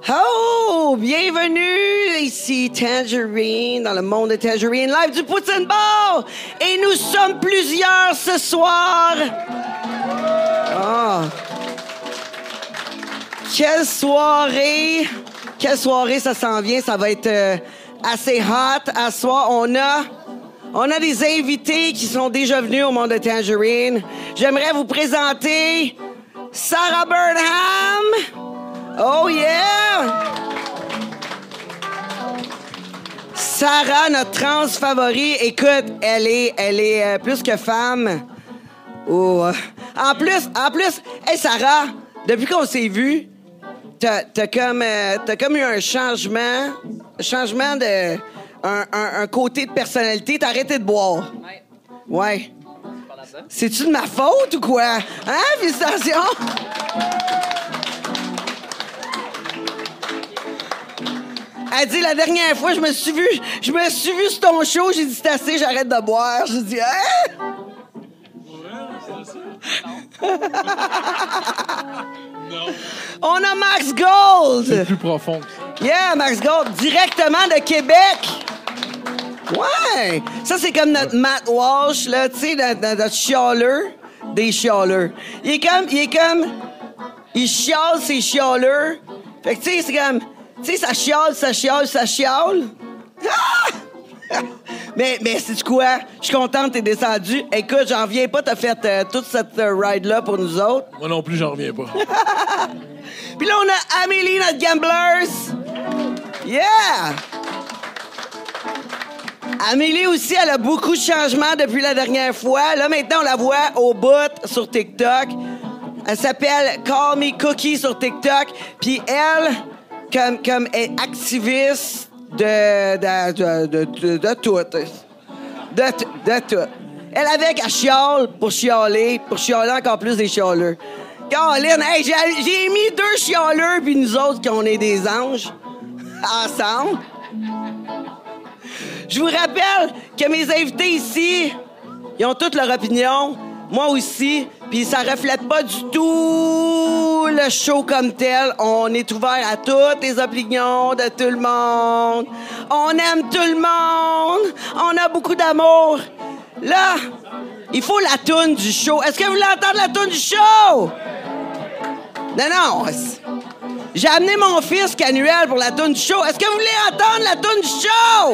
Oh, bienvenue ici Tangerine, dans le monde de Tangerine, live du Poutine Bar. Et nous sommes plusieurs ce soir. Oh. Quelle soirée ça s'en vient, ça va être assez hot. À ce soir, on a des invités qui sont déjà venus au monde de Tangerine. J'aimerais vous présenter Sarah Burnham. Oh yeah! Sarah, notre trans favori, écoute, elle est plus que femme. Oh. En plus, hey Sarah, depuis qu'on s'est vu, t'as comme eu un changement de un côté de personnalité. T'as arrêté de boire. Ouais. C'est-tu de ma faute ou quoi? Hein? Félicitations! Elle dit, la dernière fois, je me suis vu sur ton show, j'ai dit, c'est assez, j'arrête de boire. J'ai dit, hein? Non. On a Max Gold! C'est plus profond. Yeah, Max Gold, directement de Québec! Ouais! Ça, c'est comme notre Matt Walsh, là, tu sais, notre chialeur des chialeurs. Il chiale ses chialeurs. Fait que, tu sais, c'est comme... Tu sais, ça chiale. Ah! Mais sais-tu quoi? Je suis contente que t'es descendu. Écoute, j'en reviens pas, t'as fait toute cette ride-là pour nous autres. Moi non plus, j'en reviens pas. Puis là, on a Amélie, notre gamblers. Yeah! Amélie aussi, elle a beaucoup de changements depuis la dernière fois. Là, maintenant, on la voit au bout sur TikTok. Elle s'appelle Call Me Cookie sur TikTok. Puis elle... Comme est activiste de tout. De tout. Elle chiale pour chialer encore plus des chialeux. Caroline, hey, j'ai mis 2 chialeux puis nous autres qu'on est des anges ensemble. Je vous rappelle que mes invités ici, ils ont toutes leur opinion. Moi aussi. Puis ça reflète pas du tout le show comme tel. On est ouvert à toutes les opinions de tout le monde. On aime tout le monde. On a beaucoup d'amour. Là, il faut la toune du show. Est-ce que vous voulez entendre la toune du show? Non. J'ai amené mon fils Canuel pour la toune du show. Est-ce que vous voulez entendre la toune du show?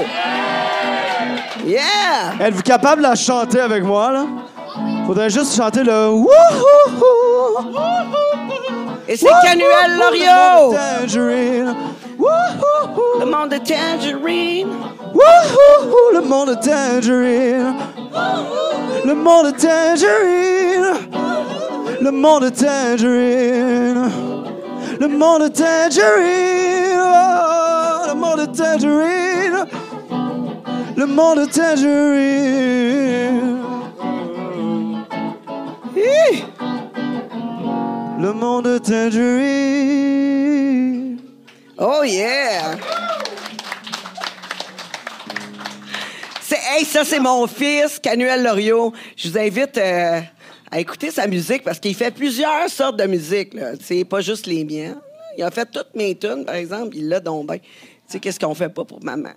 Yeah! Êtes-vous capable de la chanter avec moi, là? Faudrait juste chanter le wouhou. Et c'est Canuel Loriot. Le monde de Tangerine. Wouhou, le monde de Tangerine. Le monde de Tangerine. Le monde de Tangerine. Le monde de Tangerine. Oh, le monde de Tangerine. Le monde de Tangerine. Le monde de Tangerine. Oh yeah! Ça, c'est mon fils, Canuel Loriot. Je vous invite à écouter sa musique parce qu'il fait plusieurs sortes de musique. C'est pas juste les miennes. Il a fait toutes mes tunes, par exemple. Il l'a donc bien. Tu sais, qu'est-ce qu'on fait pas pour maman?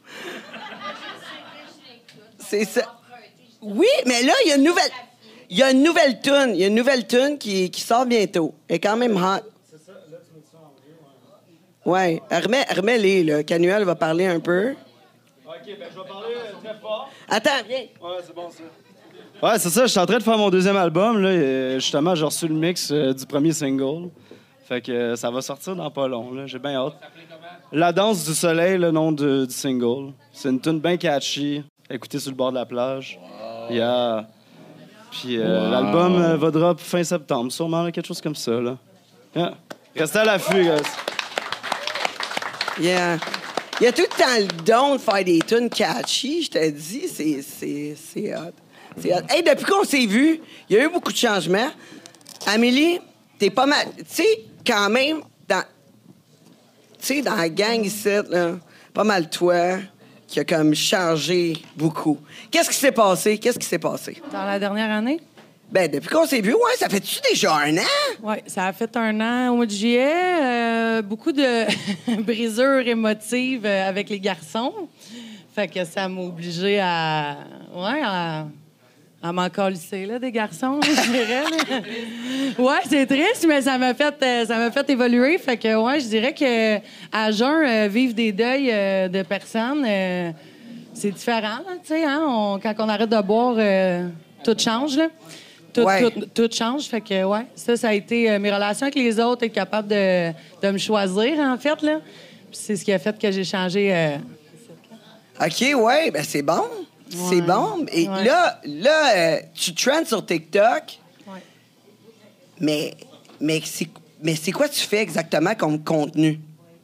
C'est ça. Oui, mais là, il y a une nouvelle... Il y a une nouvelle tune qui sort bientôt. Elle est quand même hot. C'est ça, là, tu mets ça en vrai, ouais. Ouais, remets-les, là. Canuel va parler un peu. OK, ben je vais parler très fort. Attends, viens. Ouais, c'est bon, ça. Ouais, c'est ça, je suis en train de faire mon 2e album, là. Et justement, j'ai reçu le mix du premier single. Fait que ça va sortir dans pas long, là. J'ai bien hâte. La danse du soleil, le nom du single. C'est une tune bien catchy. Écoutez sur le bord de la plage. Wow. Yeah. Puis l'album va drop fin septembre, sûrement, là, quelque chose comme ça, là. Yeah. Restez à l'affût, guys. Yeah. Il y a tout le temps le don de faire des tunes catchy, je te dis, c'est hot. C'est hot. Hey, depuis qu'on s'est vu, il y a eu beaucoup de changements. Amélie, t'es pas mal... Tu sais, quand même, dans la gang ici, là, pas mal toi... qui a comme changé beaucoup. Qu'est-ce qui s'est passé? Dans la dernière année? Ben, depuis qu'on s'est vu, ouais, ça fait-tu déjà 1 an? Oui, ça a fait 1 an au mois de juillet. Beaucoup de brisures émotives avec les garçons. Fait que ça m'a obligée à m'en calisser, là, des garçons, je dirais. Là. Ouais, c'est triste, mais ça m'a fait évoluer. Fait que, ouais, je dirais que à jeun, vivre des deuils de personnes, c'est différent, tu sais, hein? Quand on arrête de boire, tout change, là. Tout change. Fait que, ouais, ça a été mes relations avec les autres, être capable de me choisir, en fait, là. Puis c'est ce qui a fait que j'ai changé. OK, ouais, ben c'est bon. Ouais. C'est bon. Et là, tu trends sur TikTok. Ouais. Mais c'est quoi tu fais exactement comme contenu?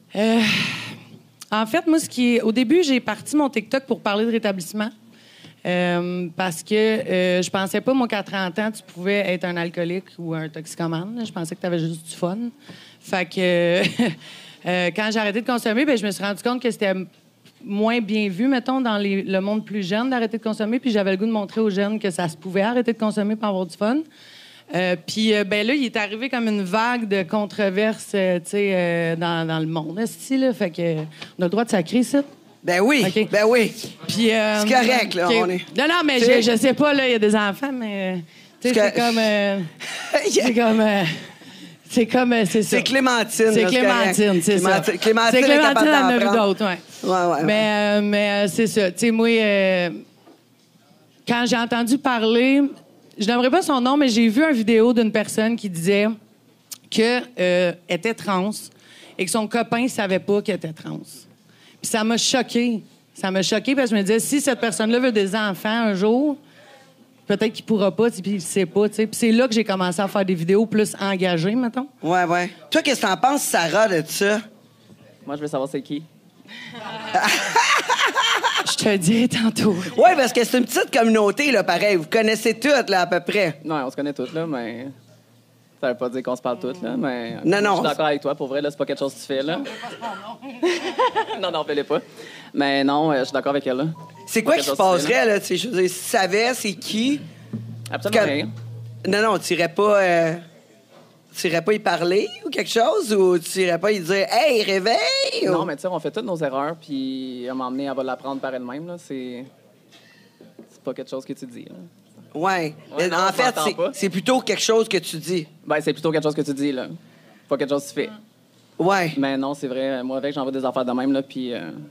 En fait, moi, au début, j'ai parti mon TikTok pour parler de rétablissement. Parce que je pensais pas, moi, qu'à 30 ans, tu pouvais être un alcoolique ou un toxicomane. Je pensais que tu avais juste du fun. Fait que quand j'ai arrêté de consommer, ben, je me suis rendu compte que c'était moins bien vu, mettons, dans le monde plus jeune d'arrêter de consommer. Puis j'avais le goût de montrer aux jeunes que ça se pouvait arrêter de consommer pour avoir du fun. Puis ben là, il est arrivé comme une vague de controverses, tu sais, dans le monde, là. Fait que on a le droit de sacrer, ça. Ben oui, okay. Ben oui. Puis c'est correct, là, okay. On est... Non, mais je sais pas, là, il y a des enfants, mais... Tu sais, c'est comme... C'est Clémentine. C'est Clémentine, c'est ça. Clémentine elle en a vu d'autres, oui. Ouais. Mais c'est ça. Tu sais, moi, quand j'ai entendu parler... Je n'aimerais pas son nom, mais j'ai vu une vidéo d'une personne qui disait qu'elle était trans et que son copain ne savait pas qu'elle était trans. Puis ça m'a choquée. Ça m'a choquée parce que je me disais, si cette personne-là veut des enfants un jour, peut-être qu'il pourra pas, puis il ne sait pas. T'sais. Puis c'est là que j'ai commencé à faire des vidéos plus engagées, mettons. Ouais. Toi, qu'est-ce que t'en penses, Sarah, de ça? Moi, je veux savoir c'est qui. Je te le dirai tantôt. Oui, parce que c'est une petite communauté, là, pareil. Vous connaissez toutes, là, à peu près. Non, on se connaît toutes, là, mais... Ça veut pas dire qu'on se parle toutes, là, mais... Non. Je suis d'accord avec toi. Pour vrai, là, c'est pas quelque chose que tu fais, là. Non, fais-le pas. Mais non, je suis d'accord avec elle, là. C'est quoi qui se passerait, là? Tu sais, je veux dire, si tu savais c'est qui... Absolument rien. Non, tu irais pas... Tu irais pas y parler ou quelque chose? Ou tu irais pas y dire « Hey, réveille! » Non, mais tu sais, on fait toutes nos erreurs, puis à un moment donné, elle va l'apprendre par elle-même, là. C'est pas quelque chose que tu dis, là. Ouais. Non, en fait, c'est plutôt quelque chose que tu dis. Ben, c'est plutôt quelque chose que tu dis, là. Pas quelque chose que tu fais. Ouais. Mais non, c'est vrai. Moi, avec, j'envoie des affaires de même, là, puis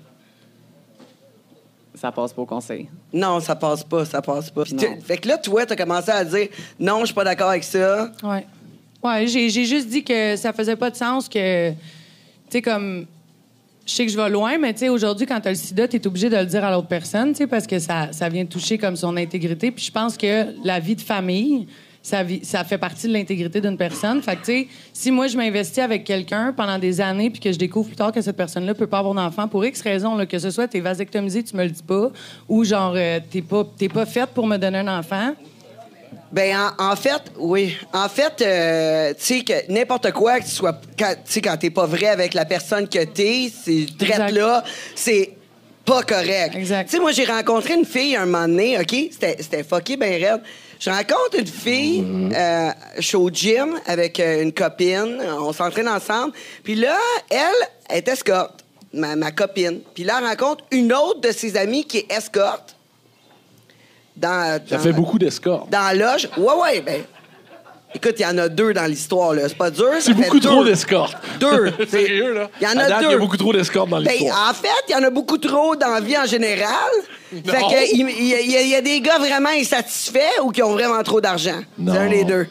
ça passe pas au conseil. Non, ça passe pas. Fait que là, toi, t'as commencé à dire « Non, je suis pas d'accord avec ça. » Ouais, j'ai juste dit que ça faisait pas de sens que... Tu sais, comme... Je sais que je vais loin, mais tu sais, aujourd'hui, quand t'as le sida, t'es obligé de le dire à l'autre personne, tu sais, parce que ça vient toucher comme son intégrité. Puis je pense que la vie de famille, ça fait partie de l'intégrité d'une personne. Fait que, tu sais, si moi, je m'investis avec quelqu'un pendant des années puis que je découvre plus tard que cette personne-là peut pas avoir d'enfant pour X raisons, là, que ce soit t'es vasectomisée, tu me le dis pas, ou genre, t'es pas faite pour me donner un enfant... Ben en fait, oui. En fait, tu sais que n'importe quoi que tu sois, quand t'es pas vrai avec la personne que t'es, c'est traite là, c'est pas correct. Exact. Tu sais, moi j'ai rencontré une fille un moment donné, ok, c'était fucké ben raide. Je rencontre une fille, je suis au gym avec une copine, on s'entraîne ensemble, puis là, elle est escorte, ma copine. Puis là, elle rencontre une autre de ses amies qui est escorte. Ça fait beaucoup d'escortes. Dans la loge. Ouais, ben. Écoute, il y en a 2 dans l'histoire, là. C'est pas dur. C'est beaucoup trop d'escortes. 2. Sérieux, là? Il y en a 2. Il y a beaucoup trop d'escortes dans l'histoire. Ben, en fait, il y en a beaucoup trop dans la vie en général. Non. Fait que, il y a des gars vraiment insatisfaits ou qui ont vraiment trop d'argent. Non. C'est un des 2.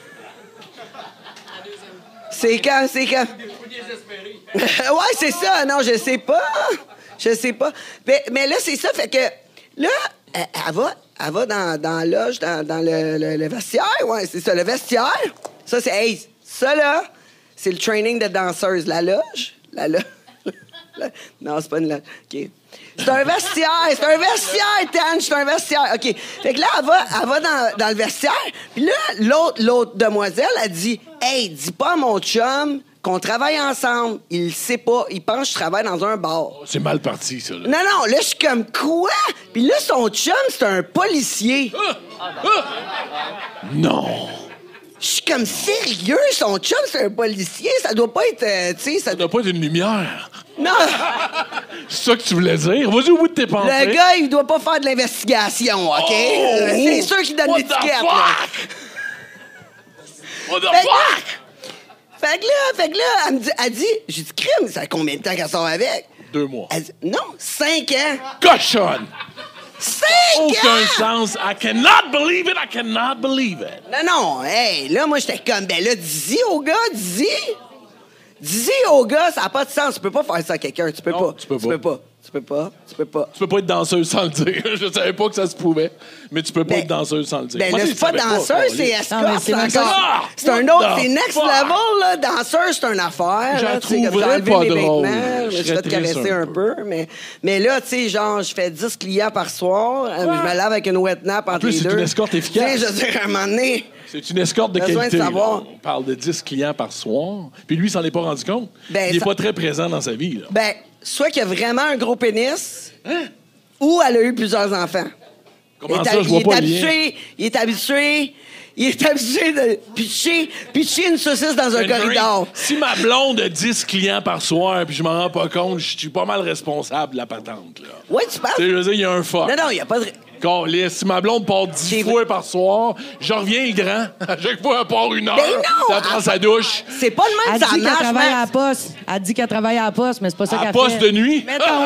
C'est quand? Ouais, c'est ça. Non, je sais pas. Mais là, c'est ça. Fait que, là, elle va dans la loge, dans le vestiaire. Ouais, c'est ça, le vestiaire. Ça, ça, là, c'est le training de danseuse. La loge. Non, c'est pas une loge. OK. C'est un vestiaire, Tan, c'est un vestiaire. OK. Fait que là, elle va dans le vestiaire. Puis là, l'autre demoiselle, elle dit « Hey, dis pas à mon chum qu'on travaille ensemble. Il le sait pas. Il pense que je travaille dans un bar. C'est mal parti, ça. Là. Non, là, je suis comme quoi? Puis là, son chum, c'est un policier. Non. Je suis comme sérieux, son chum, c'est un policier. Ça doit pas être. Tu sais, Ça doit pas être une lumière. Non! C'est ça que tu voulais dire? Vas-y au bout de tes pensées. Le gars, il doit pas faire de l'investigation, OK? C'est sûr qu'il donne What l'étiquette. the là. fuck? What the Fait que fuck? Fait que là, elle dit, j'ai dit, crime, ça fait combien de temps qu'elle sort avec? 2 mois. Elle dit, non, 5 ans. Cochonne! 5 Aucun ans! sens. I cannot believe it. I cannot believe it. Non, hey, là, moi, j'étais comme, ben là, dis-y au gars, dis-y. Dis-y au gars, ça n'a pas de sens. Tu peux pas faire ça à quelqu'un. Tu peux Non, pas. tu peux pas. Tu peux pas. Tu peux pas. Tu peux pas. Tu peux pas être danseuse sans le dire. Je savais pas que ça se pouvait, mais tu peux pas être danseuse sans le dire. Ben Moi, là, je c'est pas savais danseuse, c'est Oli. escorte. Non, mais c'est même encore. ça. C'est un What autre, the c'est next fuck? level, là. Danseuse, c'est une affaire. Je la là, tu sais, comme trouverais j'ai enlevé pas mes drôle. vêtements, Je je me suis serais fait triste caresser un un peu. Mais là, tu sais, genre, je fais 10 clients par soir. Je me lave avec une wet nap entre plus, les c'est deux. une escorte efficace. Tu sais, je veux dire, à un moment donné... C'est une escorte de Besoin de qualité. là. savoir. On parle de 10 clients par soir. Puis lui, il s'en est pas rendu compte. Ben, il est ça- pas très présent dans sa vie. Là. Ben, soit qu'il y a vraiment un gros pénis, ou elle a eu plusieurs enfants. Comment ça, je vois pas le lien? Il est habitué de pitcher une saucisse dans un corridor. Si ma blonde a 10 clients par soir puis je m'en rends pas compte, je suis pas mal responsable de la patente. Là. Ouais, tu penses? Tu sais, je veux dire, il y a un fuck. Non, il n'y a pas de... Calisse, si ma blonde part 10 C'est- fois par soir, je reviens grand. À chaque fois, elle part 1 heure. Ben non! Ça prend sa douche. C'est pas le même, Elle ça dit qu'elle marche, travaille à la Max. poste. Elle dit qu'elle travaille à la poste, mais c'est pas ça À qu'elle poste fait. de nuit. Mettons.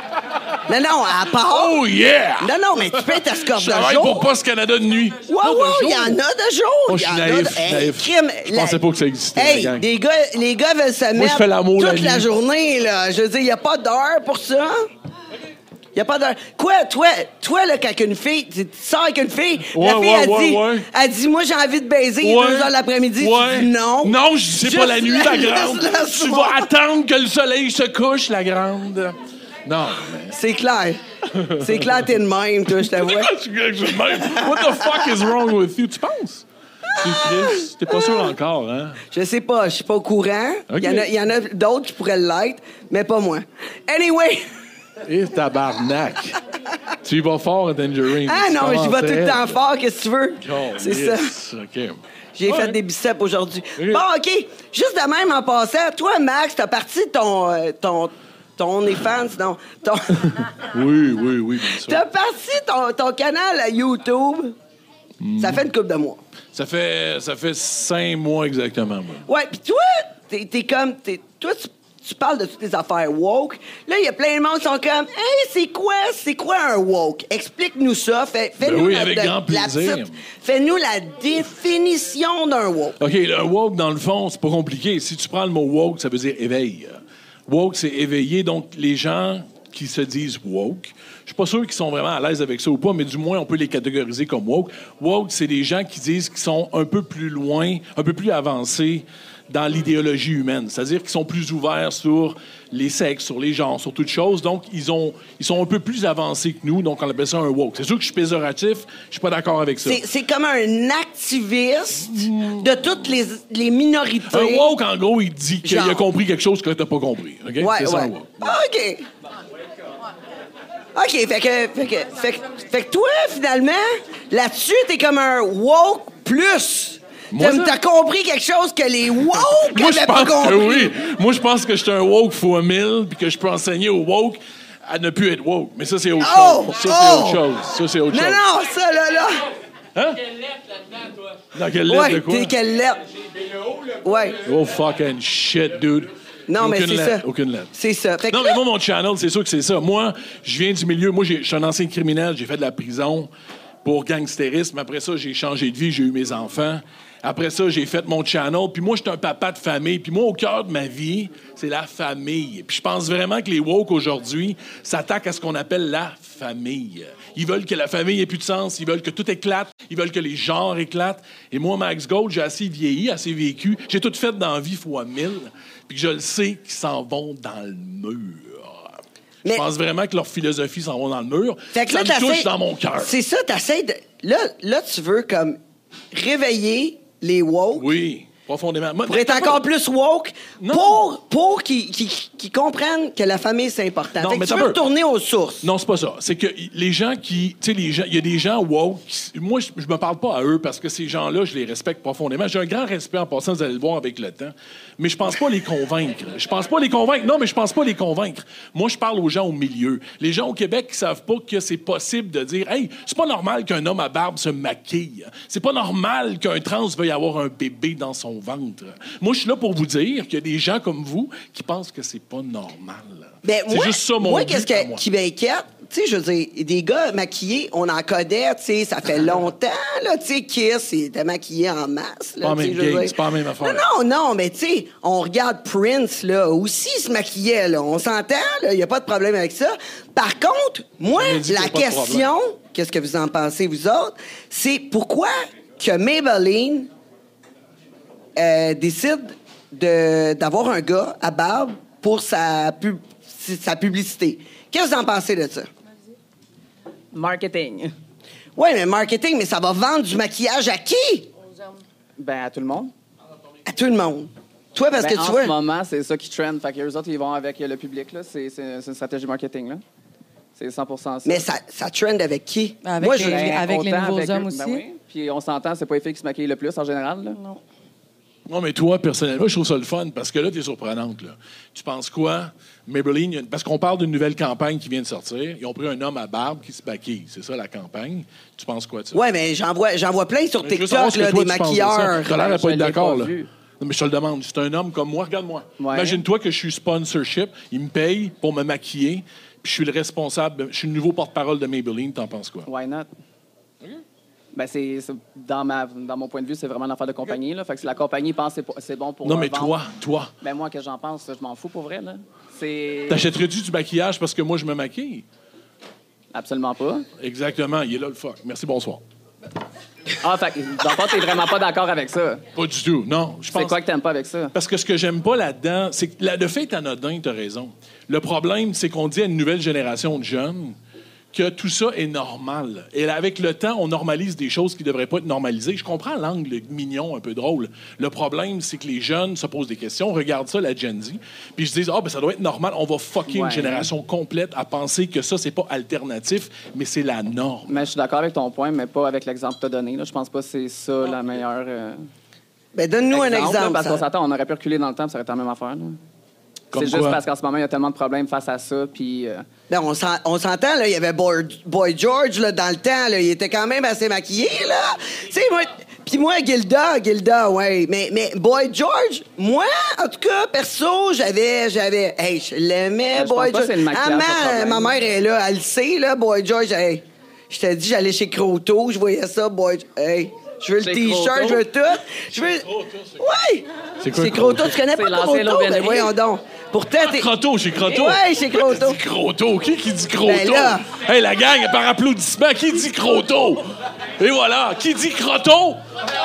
Non, à part... Oh yeah! Non, mais tu peux être escorte Je de travaille jour. pour Poste Canada de nuit. Ouais, Non, de il y jour. en a de jour. Moi, je suis Il y en a naïf, de- Hey, naïf. crime, Je pensais pas que ça existait, Hey, la gang. les gars veulent se mettre je fais l'amour toute la la nuit. journée, là. Je veux dire, il n'y a pas d'heure pour ça. Il n'y a pas d'heure. Quoi, toi, là, quand une fille, tu sors avec une fille, Ouais, la fille, ouais. elle dit, moi, j'ai envie de baiser, il est 2 heures de l'après-midi. Ouais. Tu dis non. Non, je dis, c'est pas la nuit, la grande. laisse Tu voir. vas attendre que le soleil se couche, la grande. Non, mais... C'est clair. C'est clair, t'es de même, toi, je t'avoue. Je suis de même. What the fuck is wrong with you? Tu penses? Tu Chris, t'es pas sûr encore, hein? Je sais pas, je suis pas au courant. Ok. Il y en a d'autres qui pourraient l'être, mais pas moi. Anyway... Et tabarnak. Tu y vas fort à Tangerine. Ah Tu non, mais je vais tout le commençais. temps fort, qu'est-ce que tu veux? C'est ça. Yes, OK. J'ai Ouais. fait des biceps aujourd'hui. Ok. Bon, OK. Juste de même en passant, toi, Max, t'as parti ton OnlyFans, non? Oui, bien sûr. T'as parti ton canal à YouTube. Ça fait une couple de mois. Ça fait 5 mois exactement, moi. Ouais, puis toi, toi, tu parles de toutes les affaires woke. Là, il y a plein de monde qui sont comme, hey, c'est quoi un woke? Explique-nous ça. Fais-nous oui, avec grand plaisir. Fais-nous la définition d'un woke. OK, le woke, dans le fond, c'est pas compliqué. Si tu prends le mot woke, ça veut dire éveil. Woke, c'est éveillé. Donc, les gens qui se disent woke, je suis pas sûr qu'ils sont vraiment à l'aise avec ça ou pas, mais du moins, on peut les catégoriser comme woke. Woke, c'est des gens qui disent qu'ils sont un peu plus loin, un peu plus avancés dans l'idéologie humaine. C'est-à-dire qu'ils sont plus ouverts sur les sexes, sur les genres, sur toutes choses. Donc, ils sont un peu plus avancés que nous. Donc, on appelle ça un woke. C'est sûr que je suis péjoratif. Je suis pas d'accord avec ça. C'est comme un activiste de toutes les minorités. Un woke, en gros, il dit qu'il Genre. a compris quelque chose que t'as pas compris. OK? Ouais, C'est ça, ouais. un woke. Ah, OK. OK, fait que toi, finalement, là-dessus, t'es comme un woke plus. Moi, ça- T'as compris quelque chose que les woke Moi, je avaient pas pense que compris. oui. Moi, je pense que je suis un woke fois 1000 puis que je peux enseigner aux woke à ne plus être woke. Mais ça, c'est autre Oh! chose. Ça, c'est Oh! autre chose. Ça, c'est autre Non, chose. non, ça, là. Hein? Dans quelle lettre de Ouais, quoi? t'es quelle lettre? Ouais. Oh, fucking shit, dude. Non, mais Aucune c'est lettre, ça. Aucune lettre. C'est ça. Fait que Non, là- mais moi, mon channel, c'est sûr que c'est ça. Moi, je viens du milieu. Moi, je suis un ancien criminel. J'ai fait de la prison pour gangstérisme. Après ça, j'ai changé de vie. J'ai eu mes enfants. Après ça, j'ai fait mon channel. Puis moi, je suis un papa de famille. Puis moi, au cœur de ma vie, c'est la famille. Puis je pense vraiment que les woke, aujourd'hui, s'attaquent à ce qu'on appelle la famille. Ils veulent que la famille ait plus de sens. Ils veulent que tout éclate. Ils veulent que les genres éclatent. Et moi, Max Gold, j'ai assez vieilli, assez vécu. J'ai tout fait dans la vie fois 1000. Puis que je le sais qu'ils s'en vont dans le mur. Mais- Je pense vraiment que leur philosophie s'en vont dans le mur. Fait que Ça là, me touche t'essaies- dans mon cœur. C'est ça, t'essaies de... Là, tu veux comme réveiller les woke. Oui. Profondément. Moi, Pour être encore plus woke, Non. pour qu'ils comprennent que la famille, c'est important. Non, Fait que mais tu t'as veux peur. retourner aux sources. Non, c'est pas ça. C'est que les gens qui... Tu sais, il y a des gens woke. Moi, je me parle pas à eux parce que ces gens-là, je les respecte profondément. J'ai un grand respect en passant, vous allez le voir avec le temps. Mais je pense pas les convaincre. Non, mais je pense pas les convaincre. Moi, je parle aux gens au milieu. Les gens au Québec qui savent pas que c'est possible de dire « Hey, c'est pas normal qu'un homme à barbe se maquille. C'est pas normal qu'un trans veuille avoir un bébé dans son ventre. » Moi, je suis là pour vous dire qu'il y a des gens comme vous qui pensent que c'est pas normal. Ben, C'est juste ça, mon moi, but qu'est-ce à moi. qui m'inquiète? Tu sais, je veux dire, des gars maquillés, on en connaît, tu sais, ça fait longtemps, là, tu sais, Kiss, il était maquillé en masse. Là, Pas la tu sais, même je veux gang, dire. c'est pas la même affaire. Non, mais tu sais, on regarde Prince, là, aussi, il se maquillait, là, on s'entend, là, il n'y a pas de problème avec ça. Par contre, moi, On a dit qu'il y a la pas de question, qu'est-ce que vous en pensez, vous autres, c'est pourquoi que Maybelline décide d'avoir un gars à barbe pour sa publicité. Qu'est-ce que vous en pensez de ça? Marketing. Oui, mais marketing, mais ça va vendre du maquillage à qui? Ben, à tout le monde. À tout le monde. Toi, parce que En tu ce vois... moment, c'est ça qui trend. Fait que eux autres, ils vont avec le public. Là. C'est une stratégie marketing. Là. C'est 100% ça. Mais ça trend avec qui? Avec Moi, les- je... avec les autant nouveaux hommes eux. aussi? Ben oui. Puis on s'entend, c'est pas les filles qui se maquillent le plus en général. Là. Non. Non, mais toi, personnellement, je trouve ça le fun parce que là, t'es surprenante. Là. Tu penses quoi? Maybelline, parce qu'on parle d'une nouvelle campagne qui vient de sortir. Ils ont pris un homme à barbe qui se maquille. C'est ça, la campagne. Tu penses quoi de ça? Oui, mais j'en vois plein sur Mais je veux savoir TikTok, ce que là, toi, des tu penses de ça. maquilleurs. T'as l'air à Je pas être l'ai d'accord, pas là. vu. Non, mais je te le demande. C'est un homme comme moi. Regarde-moi. Ouais. Imagine-toi que je suis sponsorship. Il me paye pour me maquiller. Puis je suis le responsable. Je suis le nouveau porte-parole de Maybelline. T'en penses quoi? Why not? Ben, dans mon point de vue, c'est vraiment une affaire de compagnie. Là. Fait que si la compagnie pense que c'est bon pour Non, leur mais vendre, toi. ben moi, que j'en pense, je m'en fous pour vrai. Là. C'est T'achèterais-tu du maquillage parce que moi, je me maquille? absolument pas. Exactement. Il est là, le fuck. Merci, bonsoir. Ah, fait que, dans le fond, t'es vraiment pas d'accord avec ça. Pas du tout. Non. Je C'est pense... quoi que t'aimes pas avec ça? Parce que ce que j'aime pas là-dedans, c'est que le fait est anodin, t'as raison. Le problème, c'est qu'on dit à une nouvelle génération de jeunes que tout ça est normal. Et avec le temps, on normalise des choses qui devraient pas être normalisées. Je comprends l'angle mignon, un peu drôle. Le problème, c'est que les jeunes se posent des questions, regardent ça, la Gen Z, puis ils se disent « Ah, ben ça doit être normal, on va fucker une Ouais. génération complète à penser que ça, c'est pas alternatif, mais c'est la norme. » Mais je suis d'accord avec ton point, mais pas avec l'exemple que tu as donné. Là. Je pense pas que c'est ça la meilleure. Ben, donne-nous un là, exemple. parce qu'on ça. s'entend, on aurait pu reculer dans le temps, puis ça aurait été la même affaire. Là. Comme C'est juste quoi? parce qu'en ce moment, il y a tellement de problèmes face à ça, puis. Ben, on s'entend, là, il y avait Boy George, là, dans le temps, là, il était quand même assez maquillé, là. Tu sais, moi... Puis moi, Gilda, ouais. Mais Boy George, moi, en tout cas, perso, j'avais... Hey, je l'aimais, Je pense Boy pas que George. c'est le maquillage, le problème. Ma mère est là, elle le sait, là, Boy George. Hey, je t'ai dit, j'allais chez Croteau, je voyais ça, Boy... Hey, je veux le Chez T-shirt, Croteau? je veux tout. Je veux... Oui! C'est quoi, C'est Croteau, tu connais C'est pas l'ancien Croteau? Ben L'Aubainerie. voyons donc. Pourtant, t'es... Croteau, chez Croteau. Ouais, chez Croteau. Qui dit Croteau? Qui dit Croteau? Ben là. Hey, la gang, par applaudissement, qui dit Croteau? Et voilà, qui dit Croteau?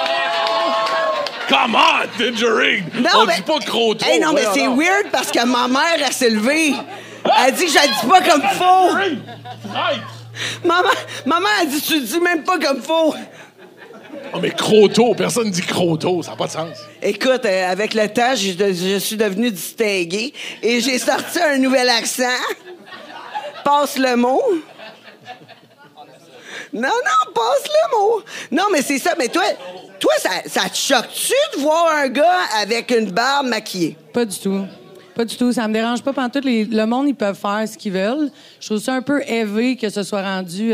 Come on, Tangerine! On dit pas Croteau. Hey, non, mais Voyons c'est donc. weird parce que ma mère, elle s'est levée. Elle dit que je la dis pas comme faux. Hey! Maman, elle dit, tu le dis même pas comme faux. Oh, mais Croteau, personne dit Croteau, ça n'a pas de sens. Écoute, avec le temps, je suis devenu distingué et j'ai sorti un nouvel accent. Passe le mot. Non, passe le mot. Non, mais c'est ça. Mais toi ça te choque-tu de voir un gars avec une barbe maquillée? Pas du tout. Pas du tout. Ça me dérange pas. Pantoute, le monde, ils peuvent faire ce qu'ils veulent. Je trouve ça un peu élevé que ce soit rendu...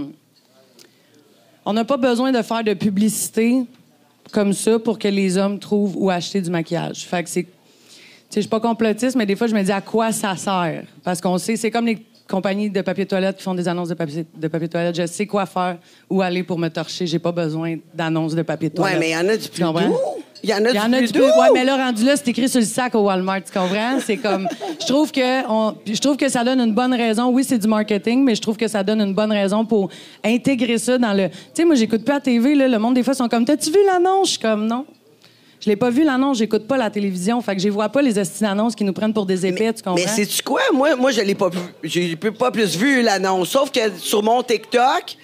On n'a pas besoin de faire de publicité comme ça pour que les hommes trouvent où acheter du maquillage. Fait que c'est... Tu sais, je suis pas complotiste, mais des fois, je me dis à quoi ça sert. Parce qu'on sait, c'est comme les compagnies de papier toilette qui font des annonces de papier toilette. Je sais quoi faire, où aller pour me torcher. J'ai pas besoin d'annonces de papier toilette. Ouais, mais il y en a du Tu plus comprends? doux. Il y en a du plus doux. Ouais, mais là, rendu là, c'est écrit sur le sac au Walmart, tu comprends? C'est comme... Je trouve que ça donne une bonne raison. Oui, c'est du marketing, mais je trouve que ça donne une bonne raison pour intégrer ça dans le... Tu sais, moi, j'écoute pas la TV, là. Le monde, des fois, sont comme, t'as-tu vu l'annonce? Je suis comme, non. Je l'ai pas vu, l'annonce. J'écoute pas la télévision. Fait que je vois pas les hosties d'annonces qui nous prennent pour des épais, tu comprends? Mais sais-tu quoi? Moi, je l'ai pas vu. J'ai pas plus vu l'annonce. Sauf que sur mon TikTok,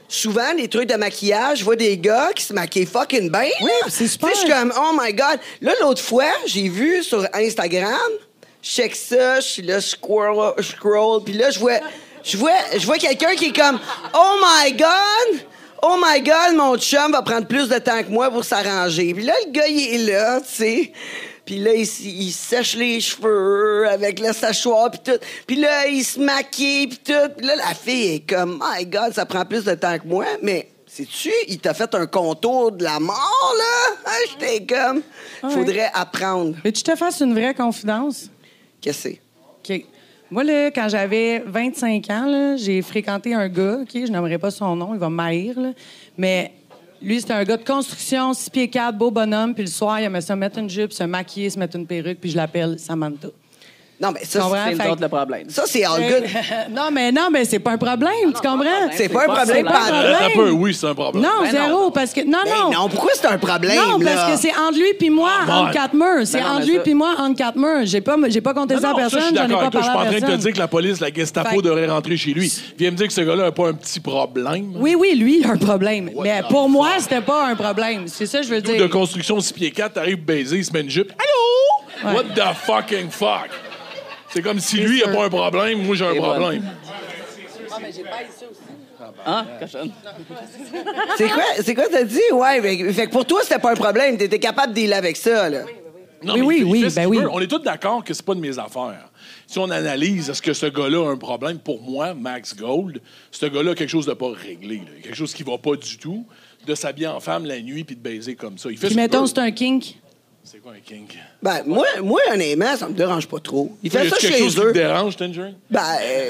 souvent, des trucs de maquillage, je vois des gars qui se maquillent fucking bien. Oui, c'est super. Tu sais, je suis comme, oh my God. Là, l'autre fois, j'ai vu sur Instagram, je check ça, je suis là, je scroll, puis là, je vois quelqu'un qui est comme, oh my God, mon chum va prendre plus de temps que moi pour s'arranger. Puis là, le gars, il est là, tu sais. Puis là, il sèche les cheveux avec le séchoir, puis tout. Puis là, il se maquille, puis tout. Puis là, la fille est comme, my God, ça prend plus de temps que moi. Mais, sais-tu, il t'a fait un contour de la mort, là? Hein, j'étais comme, faudrait apprendre. Mais tu te fasses une vraie confidence? Qu'est-ce que c'est? OK. Moi, là, quand j'avais 25 ans, là, j'ai fréquenté un gars, OK, je n'aimerais pas son nom, il va m'haïr, là, mais lui, c'était un gars de construction, 6 pieds 4, beau bonhomme, puis le soir, il aimait ça mettre une jupe, se maquiller, se mettre une perruque, puis je l'appelle Samantha. Non, mais ça, C'est nous autres le problème. ça, c'est all good. non, mais c'est pas un problème, tu comprends? C'est pas un problème, C'est pas un pas problème. Un peu, oui, c'est un problème. Non, Ben zéro, non. parce que... Non, Ben non, pourquoi c'est un problème, Non, là? parce que c'est entre lui puis moi, entre quatre murs. C'est Ben non, entre mais lui ça- puis moi, entre quatre murs. J'ai pas compté ça à Non, ça, je personne, suis j'en ai d'accord pas avec toi. Je suis parlé pas en à train de te personne. dire que la police, la Gestapo Fait- devrait rentrer chez lui. Viens me dire que ce gars-là n'a pas un petit problème. Oui, lui, il a un problème. Mais pour moi, c'était pas un problème. C'est ça que je veux De dire. construction 6 pieds 4, t'arrives baiser, il se met une jupe. Allô? Ouais. What the fucking fuck? C'est comme si lui, il a pas un problème, moi, j'ai un Et voilà. problème. Hein, cochonne? C'est quoi t'as dit? Ouais, fait que pour toi, c'était pas un problème. T'étais capable de dealer avec ça, là. Non, Oui, mais oui, il oui, fait ce ben qu'il oui. veut. On est tous d'accord que c'est pas de mes affaires. Si on analyse, est-ce que ce gars-là a un problème? Pour moi, Max Gold, ce gars-là a quelque chose de pas réglé. Là. Quelque chose qui va pas du tout, de s'habiller en femme la nuit puis de baiser comme ça. Il fait Puis ce mettons, qu'il c'est un kink. veut. C'est quoi un kink? Ben, moi, honnêtement, ça me dérange pas trop. Il fait Y ça a-tu quelque chose chez qui te eux. dérange, Tangerine? Ben,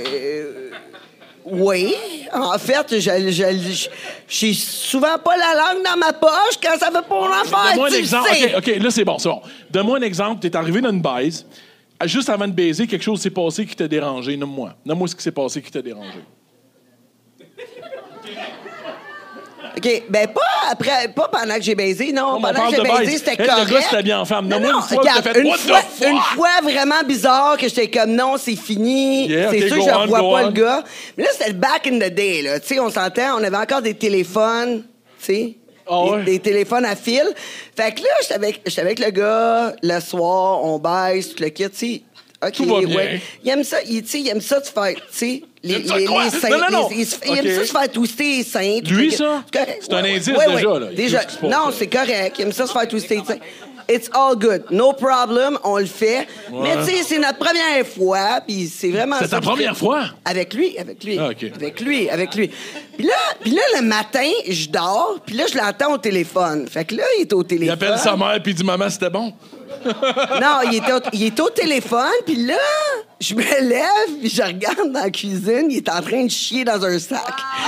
oui. En fait, j'ai souvent pas la langue dans ma poche quand ça veut pas mon affaire. Donne-moi un tu le exemple. sais. OK, là, c'est bon, c'est bon. Donne-moi un exemple. T'es arrivé dans une baise. Juste avant de baiser, quelque chose s'est passé qui t'a dérangé. Nomme-moi. Nomme-moi ce qui s'est passé qui t'a dérangé. OK, ben pas pendant que j'ai baisé, non. On Pendant parle que j'ai de baisé, baise. c'était Hey, correct. le gars s'était bien en femme. Nomme-moi une fois que regarde, t'as fait « What the fuck? » une fois vraiment bizarre que j'étais comme non, c'est fini. Yeah, C'est okay, sûr go que je on, revois go pas on. le gars. Mais là, c'était le back in the day, là. Tu sais, on s'entend, on avait encore des téléphones, tu sais. Ah ouais? Des téléphones à fil. Fait que là, j'étais avec le gars, le soir, on baisse, tout le kit, tu sais. OK, Tout va bien. ouais. Il aime ça, tu sais, il aime ça de faire, tu sais, Il aime ça quoi? seins. Non. Il aime OK. ça se faire twister les seins. tout Lui, le kit. ça? C'est correct. C'est un Ouais, indice ouais, déjà, ouais. là. Il Déjà. sait ce qui se passe, Non, là. c'est correct. Il aime ça se faire twister les seins. It's all good. No problem, on le fait. Mais tu sais, c'est notre première fois, puis c'est vraiment... C'est ta ça qui première fait- fois? Avec lui. Ah, OK. Avec lui. Puis là, le matin, je dors, puis là, je l'entends au téléphone. Fait que là, il est au Il téléphone. appelle sa mère puis il dit « Maman, c'était bon? » Non, il est au téléphone, puis là, je me lève, puis je regarde dans la cuisine, il est en train de chier dans un sac.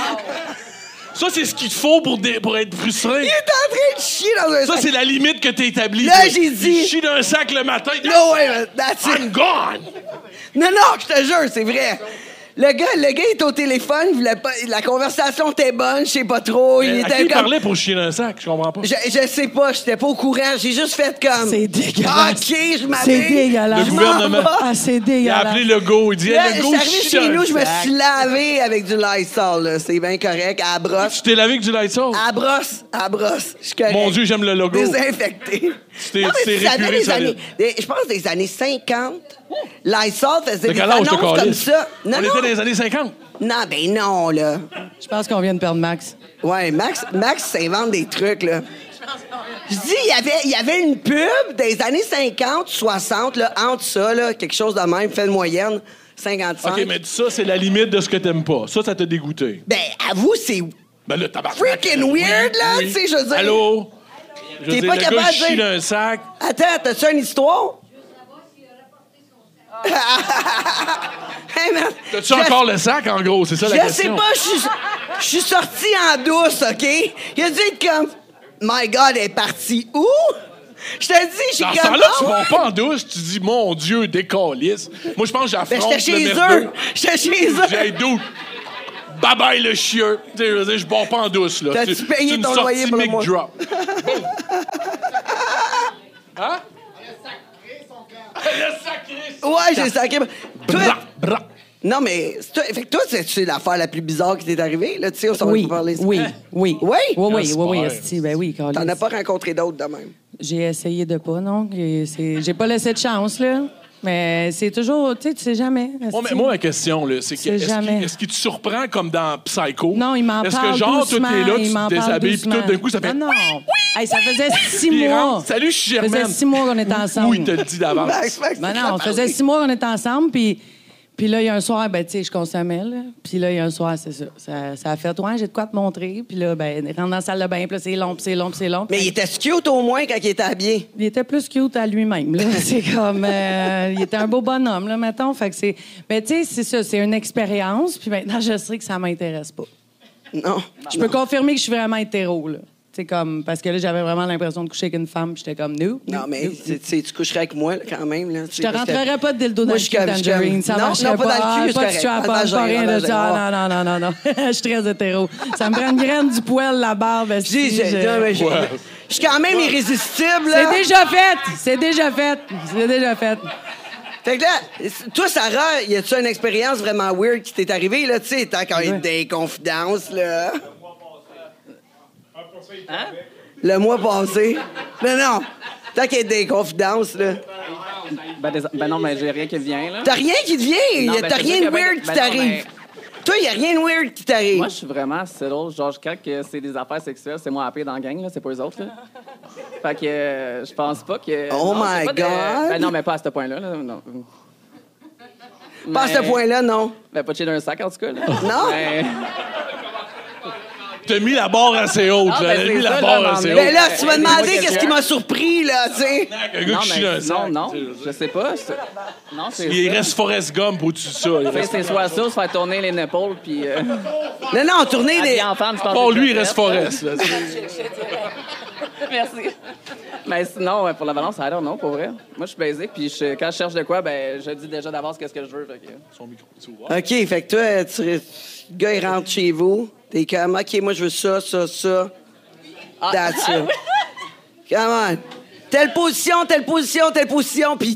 Ça, c'est ce qu'il te faut pour être frustré. Il est en train de chier dans un Ça, sac. c'est la limite que t'as établie. Là, toi. j'ai dit- Il chie d'un sac le matin. No way, that's it. I'm gone! Non, je te jure, c'est vrai. Le gars est au téléphone, il voulait pas, la conversation était bonne, je sais pas trop. Il À qui était il comme... parlait pour chier d'un sac? Je comprends pas. Je sais pas, j'étais pas au courant, j'ai juste fait comme... C'est dégueulasse. OK, je m'avais... C'est dégueulasse. Le gouvernement. Ah, c'est Il a dégueulasse. appelé Legault. Il dit Là, hey, je Legault, suis arrivé chie chez d'un nous, je me sac. suis lavé avec du Lysol, là. C'est bien correct, à la brosse. Tu t'es lavé avec du Lysol? À la brosse. Je suis correct. Mon Dieu, j'aime le logo. Désinfecté. t'es Non, mais répuré ça avait des solide. années... Je pense des années 50. Lysol faisait De des quel âge annonces te comme calisse? ça. Non, On non. était dans les années 50. Non, ben non, là. Je pense qu'on vient de perdre Max. Ouais, Max s'invente des trucs, là. Je dis, il y avait une pub des années 50, 60, là, entre ça, là, quelque chose de même, fait de moyenne, 55. OK, mais ça, c'est la limite de ce que t'aimes pas. Ça t'a dégoûté. Ben, avoue, c'est... Ben là, tabarnak. Freaking weird, là, tu sais, je veux dire. Allô? Je veux T'es dire, pas le capable gars de chie dire- d'un sac. Attends, t'as-tu une histoire? Hey, man, T'as-tu encore le sac, en gros? C'est ça la Je sais question. pas, je suis sorti en douce, OK? Il a dû être comme... My God, elle est partie où? Je te dis, j'ai Dans comme... ce temps-là, tu Ah vas ouais? pas en douce, tu dis, mon Dieu, décalisse. Moi, je pense que Ben, j'affronte j'étais le chez merdeux. eux. J'étais chez eux. J'ai doute. Bye bye le chieux. Tu sais, je veux dire, je pars pas en douce, là. T'as-tu C'est- payé c'est une ton sortie loyer pour le mic mois? drop. Hein? Elle a sacré son camp. Ouais, j'ai sacré. Toi, Bra, bra. Non, mais fait que toi, c'est l'affaire la plus bizarre qui t'est arrivée, là, tu sais, on s'en Oui, va parler. oui, oui. Oui? Oui, Ah, esti, ben oui, T'en câlisse. as pas rencontré d'autres de même? J'ai essayé de pas, non. J'ai pas laissé de chance, là. Mais c'est toujours, tu sais jamais. esti. Moi, ma question, là, c'est C'est jamais. est-ce qu'il te surprend comme dans Psycho? Non, il m'en Est-ce parle que genre, doucement, tout est là, il tu m'en te parle déshabilles, puis doucement. tout d'un coup, ça fait... Non, non. Hey, ça faisait 6 Puis il mois. rentre, salut, je suis Ça faisait Germaine. 6 mois qu'on était ensemble. Oui, il te le dit d'avance. Max, Ben non, ça faisait 6 mois qu'on était ensemble, puis là, il y a un soir, ben, tu sais, je consommais, là. Puis là, il y a un soir, c'est ça. Ça a fait, ouais, j'ai de quoi te montrer. Puis là, ben, rentre dans la salle de bain, puis là, c'est long, puis c'est long, puis c'est long. Mais il était cute au moins quand il était habillé. Il était plus cute à lui-même, là. C'est comme... il était un beau bonhomme, là, mettons. Fait que c'est... Ben, tu sais, c'est ça, c'est une expérience. Puis maintenant, je sais que ça m'intéresse pas. Non. Je peux confirmer que je suis vraiment hétéro, là. Tu sais, comme... Parce que là, j'avais vraiment l'impression de coucher avec une femme, puis j'étais comme, nous. Non, mais tu coucherais avec moi, là, quand même. Là, Je te rentrerais pas de dildo dans Moi, le je suis cul, comme- Tangerine. Ça non, marcherait non, pas dans le cul, pas de c'est tu as correct. pas, Pas rien de dans ça. Non. Je suis très hétéro. Ça me prend une graine du poil, la barbe. esti, Je suis quand même irrésistible, là. C'est déjà fait. Fait que là, toi, Sarah, y a-tu une expérience vraiment weird qui t'est arrivée, là, tu sais, tant qu'on est des confidences, là? Hein? Le mois passé. Non. Tant qu'il y a des confidences, là. Ben non, mais j'ai rien qui vient, là. T'as rien qui te vient. Non, ben, T'as c'est rien sûr de que weird ben qui non, t'arrive. Toi, y a rien de weird qui t'arrive. Moi, je suis vraiment settle. Genre, quand que c'est des affaires sexuelles, c'est moi à payer dans la gang, là. C'est pas eux autres, là. Fait que je pense pas que... Oh non, my c'est pas de- God! Ben non, mais pas à ce point-là, là. Non. Pas à ce Mais- point-là, non. Ben, pas de chier d'un sac, en tout cas, là. Non? Mais- T'as mis la barre assez haute, Ah, là. ben, T'as c'est mis ça, la là, barre m'en assez met. haute. Ben là, tu m'as Dis-moi demandé qu'est-ce quelqu'un. qui m'a surpris, là, tu sais. Un gars Non, qui chie dans un mais sac, non, tu sais, je sais pas. Non, c'est Il ça. reste Forrest Gump au-dessus de ça. Il Tu sais, reste... c'est soit ça, se faire tourner les épaules, puis... Non, tourner des... habiller en femme, je pense Bon, que lui, c'est il reste fait. Forrest. Là. Merci. Mais sinon, pour la balance, I don't know, pour vrai. Moi, je suis basic, puis quand je cherche de quoi, ben, je dis déjà d'avance qu'est-ce que je veux. Fait que... Son micro, tu vois. OK, fait que toi, le gars, il rentre chez vous. T'es comme, OK, moi, je veux ça. That's it. Come on. Telle position, puis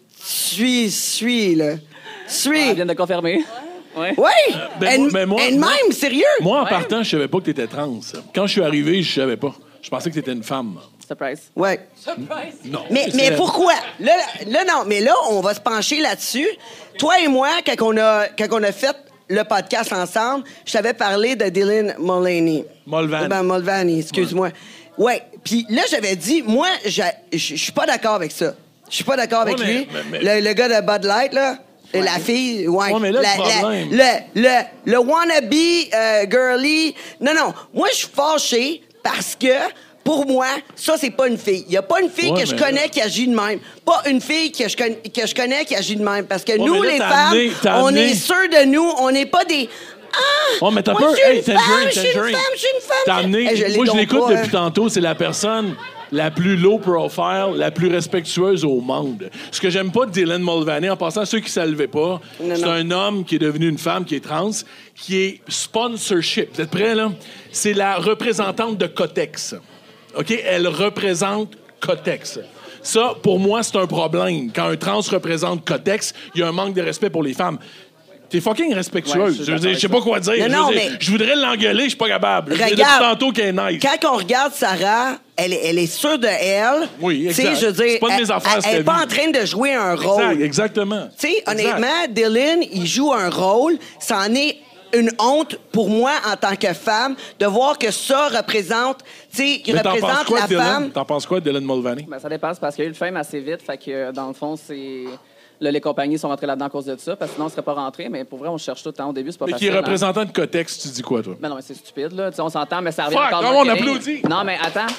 suis, là. Elle vient de confirmer. Ouais. Oui! Ben, moi, Elle-même, sérieux? Moi, en partant, je savais pas que t'étais trans. Quand je suis arrivé, je savais pas. Je pensais que t'étais une femme. Surprise. Ouais. Non. Mais C'est- pourquoi? Là, non, mais là, on va se pencher là-dessus. Toi et moi, quand on a fait le podcast ensemble, je t'avais parlé de Dylan Mulvaney. Mulvaney, excuse-moi. Ouais. Puis là, j'avais dit, moi, je suis pas d'accord avec ça. Je suis pas d'accord avec Ouais, lui. mais- Le gars de Bud Light, là. La fille, ouais. Ouais, mais là, le problème- Le wannabe girly. Non. Moi, je suis fâché parce que, pour moi, ça, c'est pas une fille. Il y a pas une fille Ouais, que je mais connais là- qui agit de même. Pas une fille que je connais qui agit de même. Parce que nous, mais là, les t'as femmes, amené- t'as on amené- est sûrs de nous. On n'est pas des... Ah! Oh, mais t'as moi, peur. je suis Hey, une femme, je suis une Tangerine. femme, je suis une femme. T'as amené. Hey, Moi, je donc l'écoute pas, depuis hein. tantôt. C'est la personne la plus low profile, la plus respectueuse au monde. Ce que j'aime pas de Dylan Mulvaney, en passant, ceux qui ne savaient pas, c'est un homme qui est devenu une femme, qui est trans, qui est sponsorship. Vous êtes prêts, là? C'est la représentante de Kotex. OK? Elle représente Kotex. Ça, pour moi, c'est un problème. Quand un trans représente Kotex, il y a un manque de respect pour les femmes. T'es fucking Ouais, respectueuse. je suis Je veux dire, d'accord je sais pas quoi dire. Non, Je veux dire, mais- je voudrais l'engueuler, je suis pas capable. Je veux dire, Regarde. depuis tantôt qu'elle est nice. Quand on regarde Sarah, elle est sûre de elle. Oui, Tu sais, exact. je veux dire, C'est pas de mes affaires, elle cette est pas vie. en train de jouer un rôle. Exactement. Tu sais, Exact. honnêtement, Dylan, il joue un rôle. C'en est une honte pour moi en tant que femme de voir que ça représente, tu sais, qui Mais t'en penses représente quoi, la Dylan? femme. T'en penses quoi, Dylan Mulvaney? Ben, ça dépasse parce qu'il y a eu le fame assez vite. Fait que, dans le fond, c'est... Là, les compagnies sont rentrées là-dedans à cause de ça, parce que sinon, on ne serait pas rentrés. Mais pour vrai, on cherche tout le temps. Au début, c'est pas Mais qui facile. est représentant de Kotex, tu dis quoi, toi? Ben non, mais c'est stupide, là. Tu sais, on s'entend, mais ça revient Fuck, encore non, on marketing. applaudit. Non, mais attends.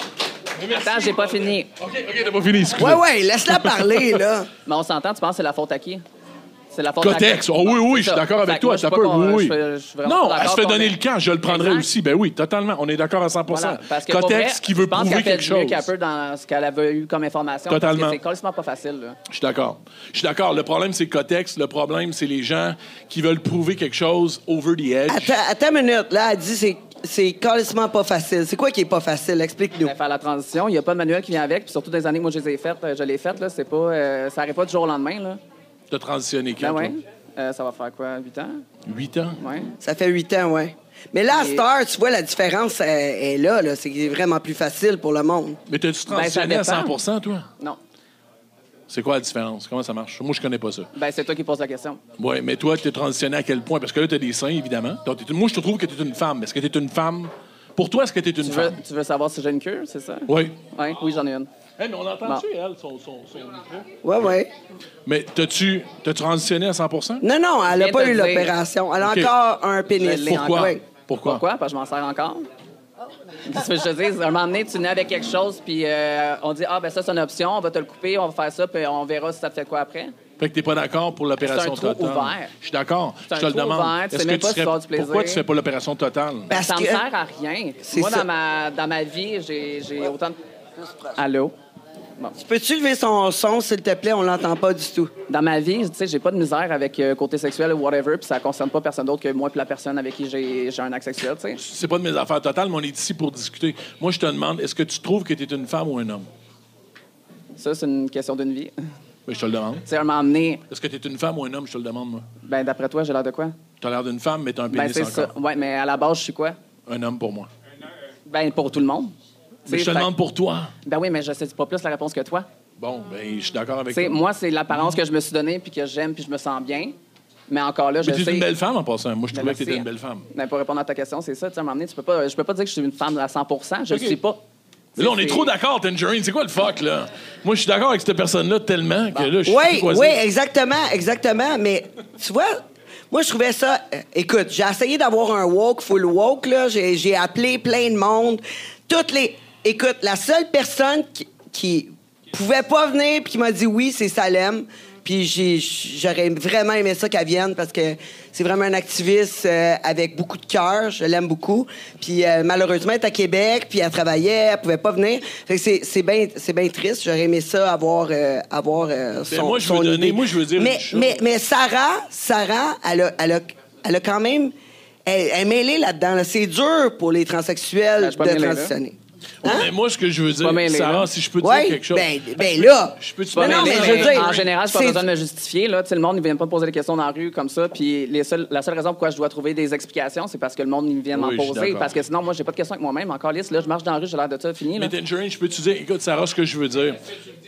Attends, j'ai pas fini. OK, t'as pas fini, excusez. Ouais, laisse-la parler, là. Mais on s'entend, tu penses que c'est la faute à qui? C'est la faute Kotex. à Oh oui, je suis C'est ça. d'accord avec Fait que toi. moi, je Ça suis peut, pas con- oui. je suis vraiment Non, pas elle se d'accord fait qu'on donner ait- le camp. Je le prendrais Exact. aussi. Ben oui, totalement. On est d'accord à 100 Voilà, parce que pour Kotex vrai, qui veut je pense prouver qu'elle fait quelque du chose. mieux qu'elle peut dans ce qu'elle avait eu comme information. Totalement. Parce que c'est complètement pas facile, là. Je suis d'accord. Je suis d'accord. Le problème, c'est Kotex. Le problème, c'est les gens qui veulent prouver quelque chose over the edge. Attends une minute. Là, elle dit c'est carrément pas facile. C'est quoi qui est pas facile? Explique-nous. Faire la transition, il n'y a pas de manuel qui vient avec, puis surtout des années que moi je les ai faites, je l'ai faite, là, c'est pas, ça n'arrive pas du jour au lendemain, là. De transitionner. Ben toi. ouais. Ça va faire quoi, 8 ans? 8 ans? Ouais. Ça fait 8 ans, ouais. Mais là, à Et- Star, tu vois, la différence est là. C'est vraiment plus facile pour le monde. Mais t'as-tu ça transitionné à dépend. 100 toi? Non. C'est quoi la différence? Comment ça marche? Moi, je connais pas ça. Ben, c'est toi qui poses la question. Oui, mais toi, t'es transitionné à quel point? Parce que là, t'as des seins, évidemment. Donc, moi, je te trouve que t'es une femme. Est-ce que t'es une femme? Pour toi, est-ce que t'es une femme? Tu veux savoir si j'ai une queue, c'est ça? Oui. Ouais, oui, j'en ai une. Hey, mais on entend-tu, elle, son micro? Ouais, ouais. Mais t'as-tu transitionné à 100 Non, non, elle Je n'a viens pas de eu le dire. l'opération. Elle a OK. encore un pénis. Je l'ai Pourquoi? Ouais. Pourquoi? Pourquoi? Parce que je m'en sers encore. Qu'est-ce que je te dis? À un moment donné, tu nais avec quelque chose, puis on dit, ben ça, c'est une option, on va te le couper, on va faire ça, puis on verra si ça te fait quoi après. Fait que t'es pas d'accord pour l'opération C'est un trou totale. ouvert. Je suis d'accord. C'est Je te un le trou demande. ouvert, tu sais Est-ce même que pas si tu vas avoir du plaisir. Pourquoi tu fais pas l'opération totale? Parce Ça que... me sert à rien. C'est Moi, ça. dans ma vie, j'ai autant de... Allô? Peux-tu lever son son, s'il te plaît? On l'entend pas du tout. Dans ma vie, tu sais, j'ai pas de misère avec côté sexuel ou whatever, puis ça concerne pas personne d'autre que moi puis la personne avec qui j'ai un acte sexuel, tu sais. C'est pas de mes affaires totales, mais on est ici pour discuter. Moi, je te demande, est-ce que tu trouves que tu es une femme ou un homme? Ça, c'est une question d'une vie. Tu Ben, je te le demande. sais, à un moment donné, Est-ce que tu es une femme ou un homme? Je te le demande, moi. ben d'après toi, j'ai l'air de quoi? Tu as l'air d'une femme, mais tu as un Ben pénis c'est ça. encore. Ouais, mais à la base, je suis quoi? Un homme pour moi. Ben pour tout le monde. Mais je te Fait- demande pour toi. Ben oui, mais je sais pas plus la réponse que toi. Bon, ben, je suis d'accord avec Tu sais, toi. moi, c'est l'apparence que je me suis donnée puis que j'aime puis je me sens bien. Mais encore là, je Mais tu es sais... une belle femme en passant. Moi, je Ben, trouvais que tu étais merci. une belle femme. Ben, pour répondre à ta question, c'est ça. Tu sais, à un moment donné, je peux pas dire que je suis une femme à 100 je OK. le suis pas. Mais là, on est C'est- trop d'accord, Tangerine. C'est quoi le fuck, là? Moi, je suis d'accord avec cette personne-là tellement que là, je suis Oui, plus quoi oui, dire. exactement, exactement. Mais tu vois, moi, je trouvais ça. Écoute, j'ai essayé d'avoir un woke, full woke, là. J'ai appelé plein de monde. Écoute, la seule personne qui pouvait pas venir puis qui m'a dit oui, c'est Salem. Puis j'aurais vraiment aimé ça qu'elle vienne parce que c'est vraiment un activiste avec beaucoup de cœur. Je l'aime beaucoup. Puis malheureusement, elle est à Québec, puis elle travaillait, elle pouvait pas venir. Fait que c'est bien triste. J'aurais aimé ça avoir son moi, je son veux donner- idée. moi, je veux dire mais, une chose. mais Sarah, elle a quand même... Elle est mêlée là-dedans. Là. C'est dur pour les transsexuels Ben, je suis pas de mêlée, là. transitionner. Ouais, mais moi, ce que je veux dire, Pas mêlé, Sarah, là. si je peux te Oui, dire quelque chose. ben là... Je peux te Mais non, mais je veux dire, en général, je n'ai pas c'est- besoin de me justifier. Là. Tu sais, le monde ne vient pas me poser des questions dans la rue comme ça. Puis la seule raison pourquoi je dois trouver des explications, c'est parce que le monde il vient m'en Oui, je suis poser. d'accord. Parce que sinon, moi, j'ai pas de questions avec moi-même. Encore lisse, là, je marche dans la rue, j'ai l'air de ça, fini. Là. Mais Tangerine, je peux te dire, écoute, Sarah, ce que je veux dire.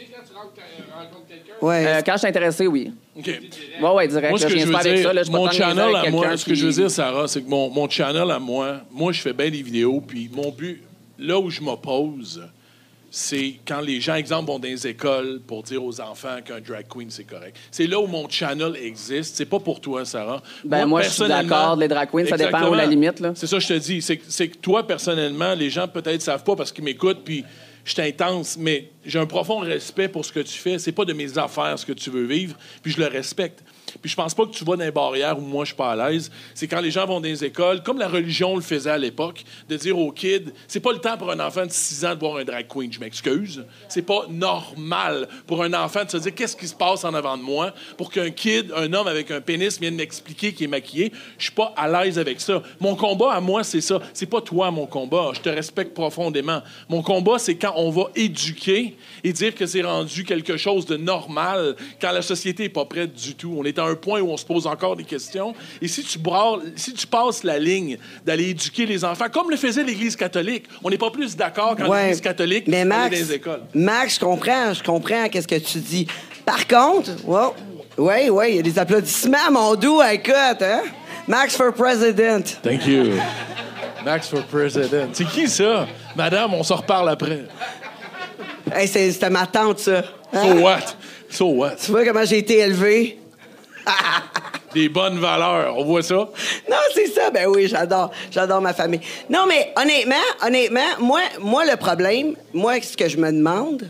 Ouais. Quand je suis intéressé, oui. OK. Ouais, direct. Moi, ce là, que je je viens veux pas avec dire, ça. Là, je suis pas mon en train de niaiser channel avec à moi, quelqu'un ce que je veux qui- dire, Sarah, c'est que mon channel à moi, je fais bien des vidéos, puis mon but, là où je m'oppose, c'est quand les gens, exemple, vont dans les écoles pour dire aux enfants qu'un drag queen, c'est correct. C'est là où mon channel existe. C'est pas pour toi, Sarah. Ben, moi, je suis personnellement- d'accord, les drag queens, ça dépend où Exactement. la limite, là. C'est ça que je te dis. C'est que toi, personnellement, les gens peut-être savent pas parce qu'ils m'écoutent, puis je suis intense, mais j'ai un profond respect pour ce que tu fais. C'est pas de mes affaires ce que tu veux vivre, puis je le respecte. Puis je pense pas que tu vas dans les barrières où moi je suis pas à l'aise. C'est quand les gens vont dans les écoles, comme la religion le faisait à l'époque, de dire aux kids, c'est pas le temps pour un enfant de 6 ans de voir un drag queen, je m'excuse. C'est pas normal pour un enfant de se dire qu'est-ce qui se passe en avant de moi pour qu'un kid, un homme avec un pénis vienne m'expliquer qu'il est maquillé. Je suis pas à l'aise avec ça. Mon combat à moi, c'est ça. C'est pas toi mon combat. Je te respecte profondément. Mon combat, c'est quand on va éduquer et dire que c'est rendu quelque chose de normal quand la société est pas prête du tout. On est à un point où on se pose encore des questions. Et si tu passes la ligne d'aller éduquer les enfants, comme le faisait l'Église catholique, on n'est pas plus d'accord quand Ouais. l'Église catholique Mais est Max, dans les écoles. Max, je comprends qu'est-ce que tu dis. Par contre, oui, il y a des applaudissements, mon doux, écoute, hein? Max for president. Thank you. Max for president. C'est qui ça? Madame, on s'en reparle après. Hey, c'était ma tante, ça. Hein? So what? So what? Tu vois comment j'ai été élevé? Des bonnes valeurs. On voit ça? Non, c'est ça. Ben oui, j'adore ma famille. Non, mais honnêtement, moi, le problème, moi, ce que je me demande,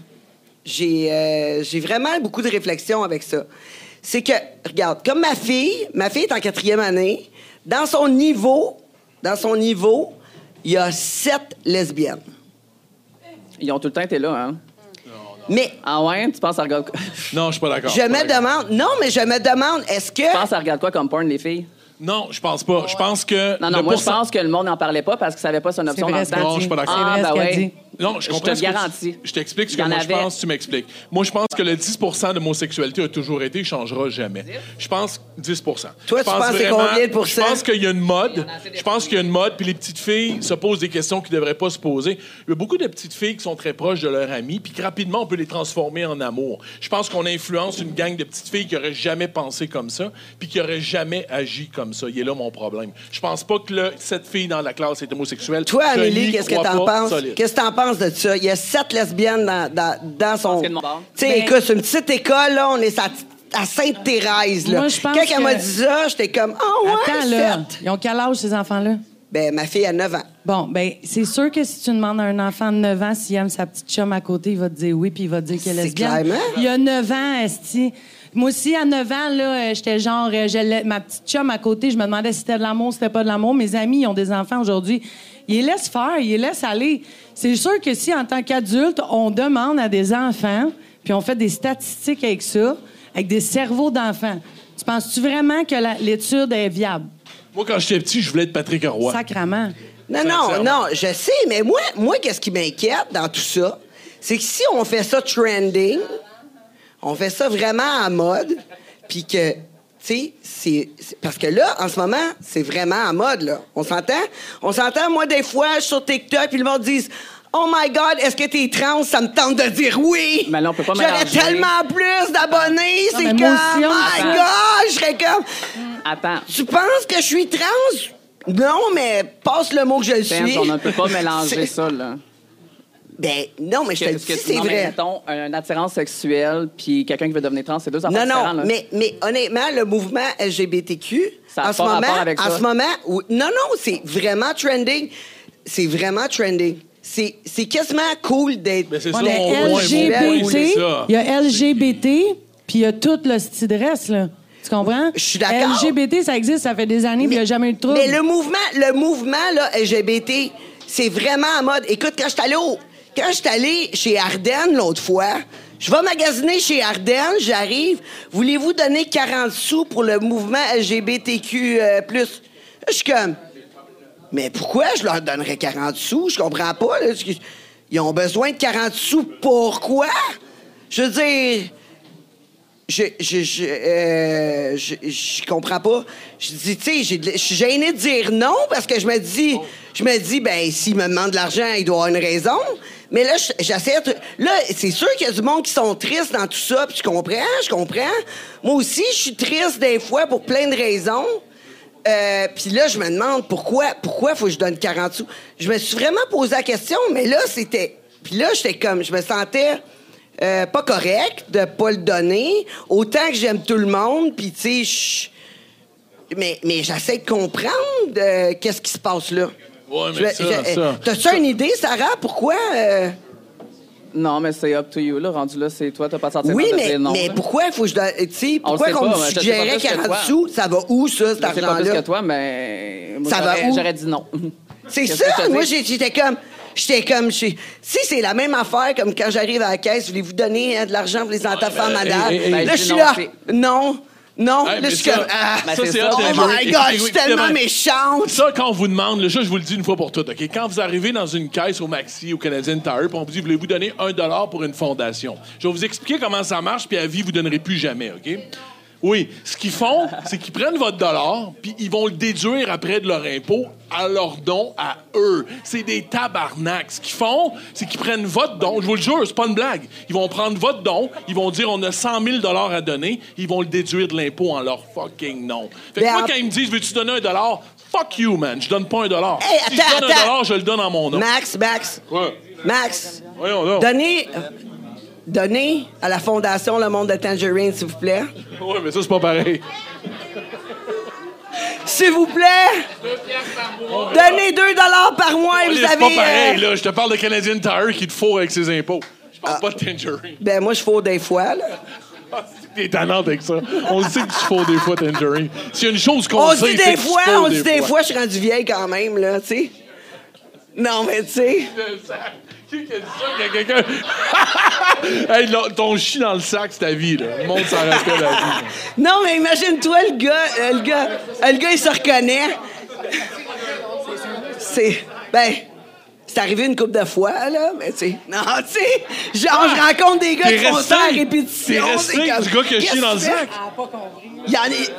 j'ai vraiment beaucoup de réflexion avec ça. C'est que, regarde, comme ma fille est en 4e année, dans son niveau, il y a 7 lesbiennes. Ils ont tout le temps été là, hein? Mais Ah ouais? Tu penses à regarder... Non, je suis pas d'accord. je me demande, est-ce que... Tu penses à regarder quoi comme porn, les filles? Non, je pense pas. Je pense que. Non, moi, je pense que le monde n'en parlait pas parce qu'ils ne savaient pas son option C'est dans vrai le ce temps. qu'elle Non, je dit. suis pas d'accord. C'est vrai Ah, ce ben qu'elle ouais. dit. Non, je comprends. te garantis. Je t'explique ce Il que y en moi je avait. pense, tu m'expliques. Moi, je pense que le 10 de mon sexualité a toujours été, il ne changera jamais. Je pense 10 Toi, je tu penses c'est combien de pourcents? Je pense qu'il y a une mode. Je pense qu'il y a une mode, puis les petites filles se posent des questions qu'ils ne devraient pas se poser. Il y a beaucoup de petites filles qui sont très proches de leur ami, puis que rapidement, on peut les transformer en amour. Je pense qu'on influence une gang de petites filles qui n'auraient jamais pensé comme ça, puis qui n'auraient jamais agi comme ça. Il est là mon problème. Je pense pas que cette fille dans la classe est homosexuelle. Toi, Je Amélie, n'y qu'est-ce que crois t'en pas penses? solide. Qu'est-ce que t'en penses de ça? Il y a 7 lesbiennes dans son... qu'il y a de mon bord. Tu sais, écoute, c'est une petite école, là, on est à Sainte-Thérèse, là. Moi, je pense Quand elle m'a que- dit ça, j'étais comme, ah ouais, Attends, là. 7. Ils ont quel âge, ces enfants-là? Ben, ma fille a 9 ans. Bon, ben c'est sûr que si tu demandes à un enfant de 9 ans s'il aime sa petite chum à côté, il va te dire oui, puis il va te dire qu'elle est C'est lesbienne. clairement. Il y a 9 ans, esti. Moi aussi, à 9 ans, là, j'étais genre... ma petite chum à côté, je me demandais si c'était de l'amour, si c'était pas de l'amour. Mes amis, ils ont des enfants aujourd'hui. Ils les laissent faire, ils les laissent aller. C'est sûr que si, en tant qu'adulte, on demande à des enfants, puis on fait des statistiques avec ça, avec des cerveaux d'enfants, tu penses-tu vraiment que l'étude est viable? Moi, quand j'étais petit, je voulais être Patrick Roy. Sacrement. Non, Sincèrement. je sais, mais moi qu'est-ce qui m'inquiète dans tout ça, c'est que si on fait ça trending, on fait ça vraiment à mode, puis que, tu sais, c'est... Parce que là, en ce moment, c'est vraiment à mode, là. On s'entend? On s'entend, moi, des fois, je suis sur TikTok, puis le monde dit... Oh my God, est-ce que t'es trans? Ça me tente de dire oui. Mais là, on peut pas J'aurais mélanger. tellement plus d'abonnés. C'est mais comme, moi aussi, my on- God, je serais comme... Attends. Tu penses que je suis trans? Non, mais passe le mot que je le suis. Vince, on ne peut pas mélanger C'est- ça, là. Ben, non, mais je te le dis, c'est non, mais vrai. mettons, une attirance sexuelle puis quelqu'un qui veut devenir trans, c'est deux affaires Non, différentes, non, là. mais honnêtement, le mouvement LGBTQ, Ça a en ce pas moment, rapport avec ça. non, c'est vraiment trending. C'est vraiment trending. C'est quasiment cool d'être... Ben, c'est ça, d'être mon point, homosexuel. c'est ça. Il y a LGBT, puis il y a tout le style reste, là. Tu comprends? Je suis d'accord. LGBT, ça existe, ça fait des années, puis il n'y a jamais eu de trouble. Mais le mouvement là, LGBT, c'est vraiment en mode... Écoute, quand je suis allé chez Ardennes l'autre fois, je vais magasiner chez Ardennes, j'arrive. Voulez-vous donner 40 sous pour le mouvement LGBTQ+? Là, je suis comme... Mais pourquoi je leur donnerais 40 sous? Je comprends pas. Là. Ils ont besoin de 40 sous. Pourquoi? Je veux dire... Je comprends pas. Je dis, tu sais, je suis gêné de dire non parce que je me dis, ben, s'il me demande de l'argent, il doit avoir une raison. Mais là, j'essaie de... Là, c'est sûr qu'il y a du monde qui sont tristes dans tout ça, puis je comprends. Moi aussi, je suis triste des fois pour plein de raisons. Puis là, je me demande pourquoi faut que je donne 40 sous. Je me suis vraiment posé la question, mais là, c'était... Puis là, j'étais comme... Je me sentais... pas correct de pas le donner. Autant que j'aime tout le monde, puis tu sais, mais j'essaie de comprendre qu'est-ce qui se passe là. Ouais, mais ça. T'as-tu une idée, Sarah? Pourquoi? Non, mais c'est up to you, là. Rendu là, c'est toi, t'as pas sorti Oui, de dire non. mais là. pourquoi il faut que je donne... Tu sais, On le pourquoi sait qu'on pas, me je sais pas suggérait plus que 40 toi. sous? Ça va où, ça, cet Je sais pas plus argent-là? que toi, mais... moi, Ça va où? J'aurais dit non. C'est Qu'est-ce que je ça! te Moi, dis? j'étais comme... Si c'est la même affaire comme quand j'arrive à la caisse, voulez-vous donner de l'argent pour les enfants malades? hey, Là, hey, je suis non, là. c'est- Non. Hey, là, mais je suis ça- comme... Ah, Ben, ça, c'est c'est ça. hot, oh Tangerine. my God, je suis Écoutez, tellement écoutez, méchante! Ça, quand on vous demande, là, ça, je vous le dis une fois pour toutes, OK? Quand vous arrivez dans une caisse au Maxi, au Canadian Tire, puis on vous dit, voulez-vous donner $1 pour une fondation? Je vais vous expliquer comment ça marche, puis à vie, vous ne donnerez plus jamais, OK? Oui, ce qu'ils font, c'est qu'ils prennent votre dollar, puis ils vont le déduire après de leur impôt à leur don à eux. C'est des tabarnaks. Ce qu'ils font, c'est qu'ils prennent votre don. Je vous le jure, c'est pas une blague. Ils vont prendre votre don, ils vont dire on a 100 000 $ à donner, ils vont le déduire de l'impôt en leur fucking nom. Fait que Mais moi, en- quand ils me disent veux-tu donner $1, fuck you, man. Je donne pas $1. Hey, Si je attends, donne $1, je le donne en mon nom. Max, Ouais. Voyons donc. donnez à la Fondation Le Monde de Tangerine, s'il vous plaît. Ouais, mais ça, c'est pas pareil. S'il vous plaît! Donnez 2 $ par mois et vous C'est avez... pas pareil, là. Je te parle de Canadian Tire qui te fourre avec ses impôts. Je parle pas de Tangerine. Ben, moi, je fous des fois, là. T'es tannante avec ça. On sait que tu fous des fois, Tangerine. S'il y a une chose qu'on On sait, dit c'est des que tu fois, fous on dit des fois, je suis rendu vieille quand même, là, tu sais. Non, mais tu sais... Qui a dit ça? Il y a quelqu'un... Hey, là, ton chien dans le sac, c'est ta vie, là. Le monde s'en rappelle la vie. Non, mais imagine-toi, le gars, il se reconnaît. C'est... Ben... C'est arrivé une couple de fois, là, mais tu sais... Non, tu sais, genre, je rencontre des gars qui font ça à répétition. T'es resté du gars qui a chié dans le sac? Il y en a...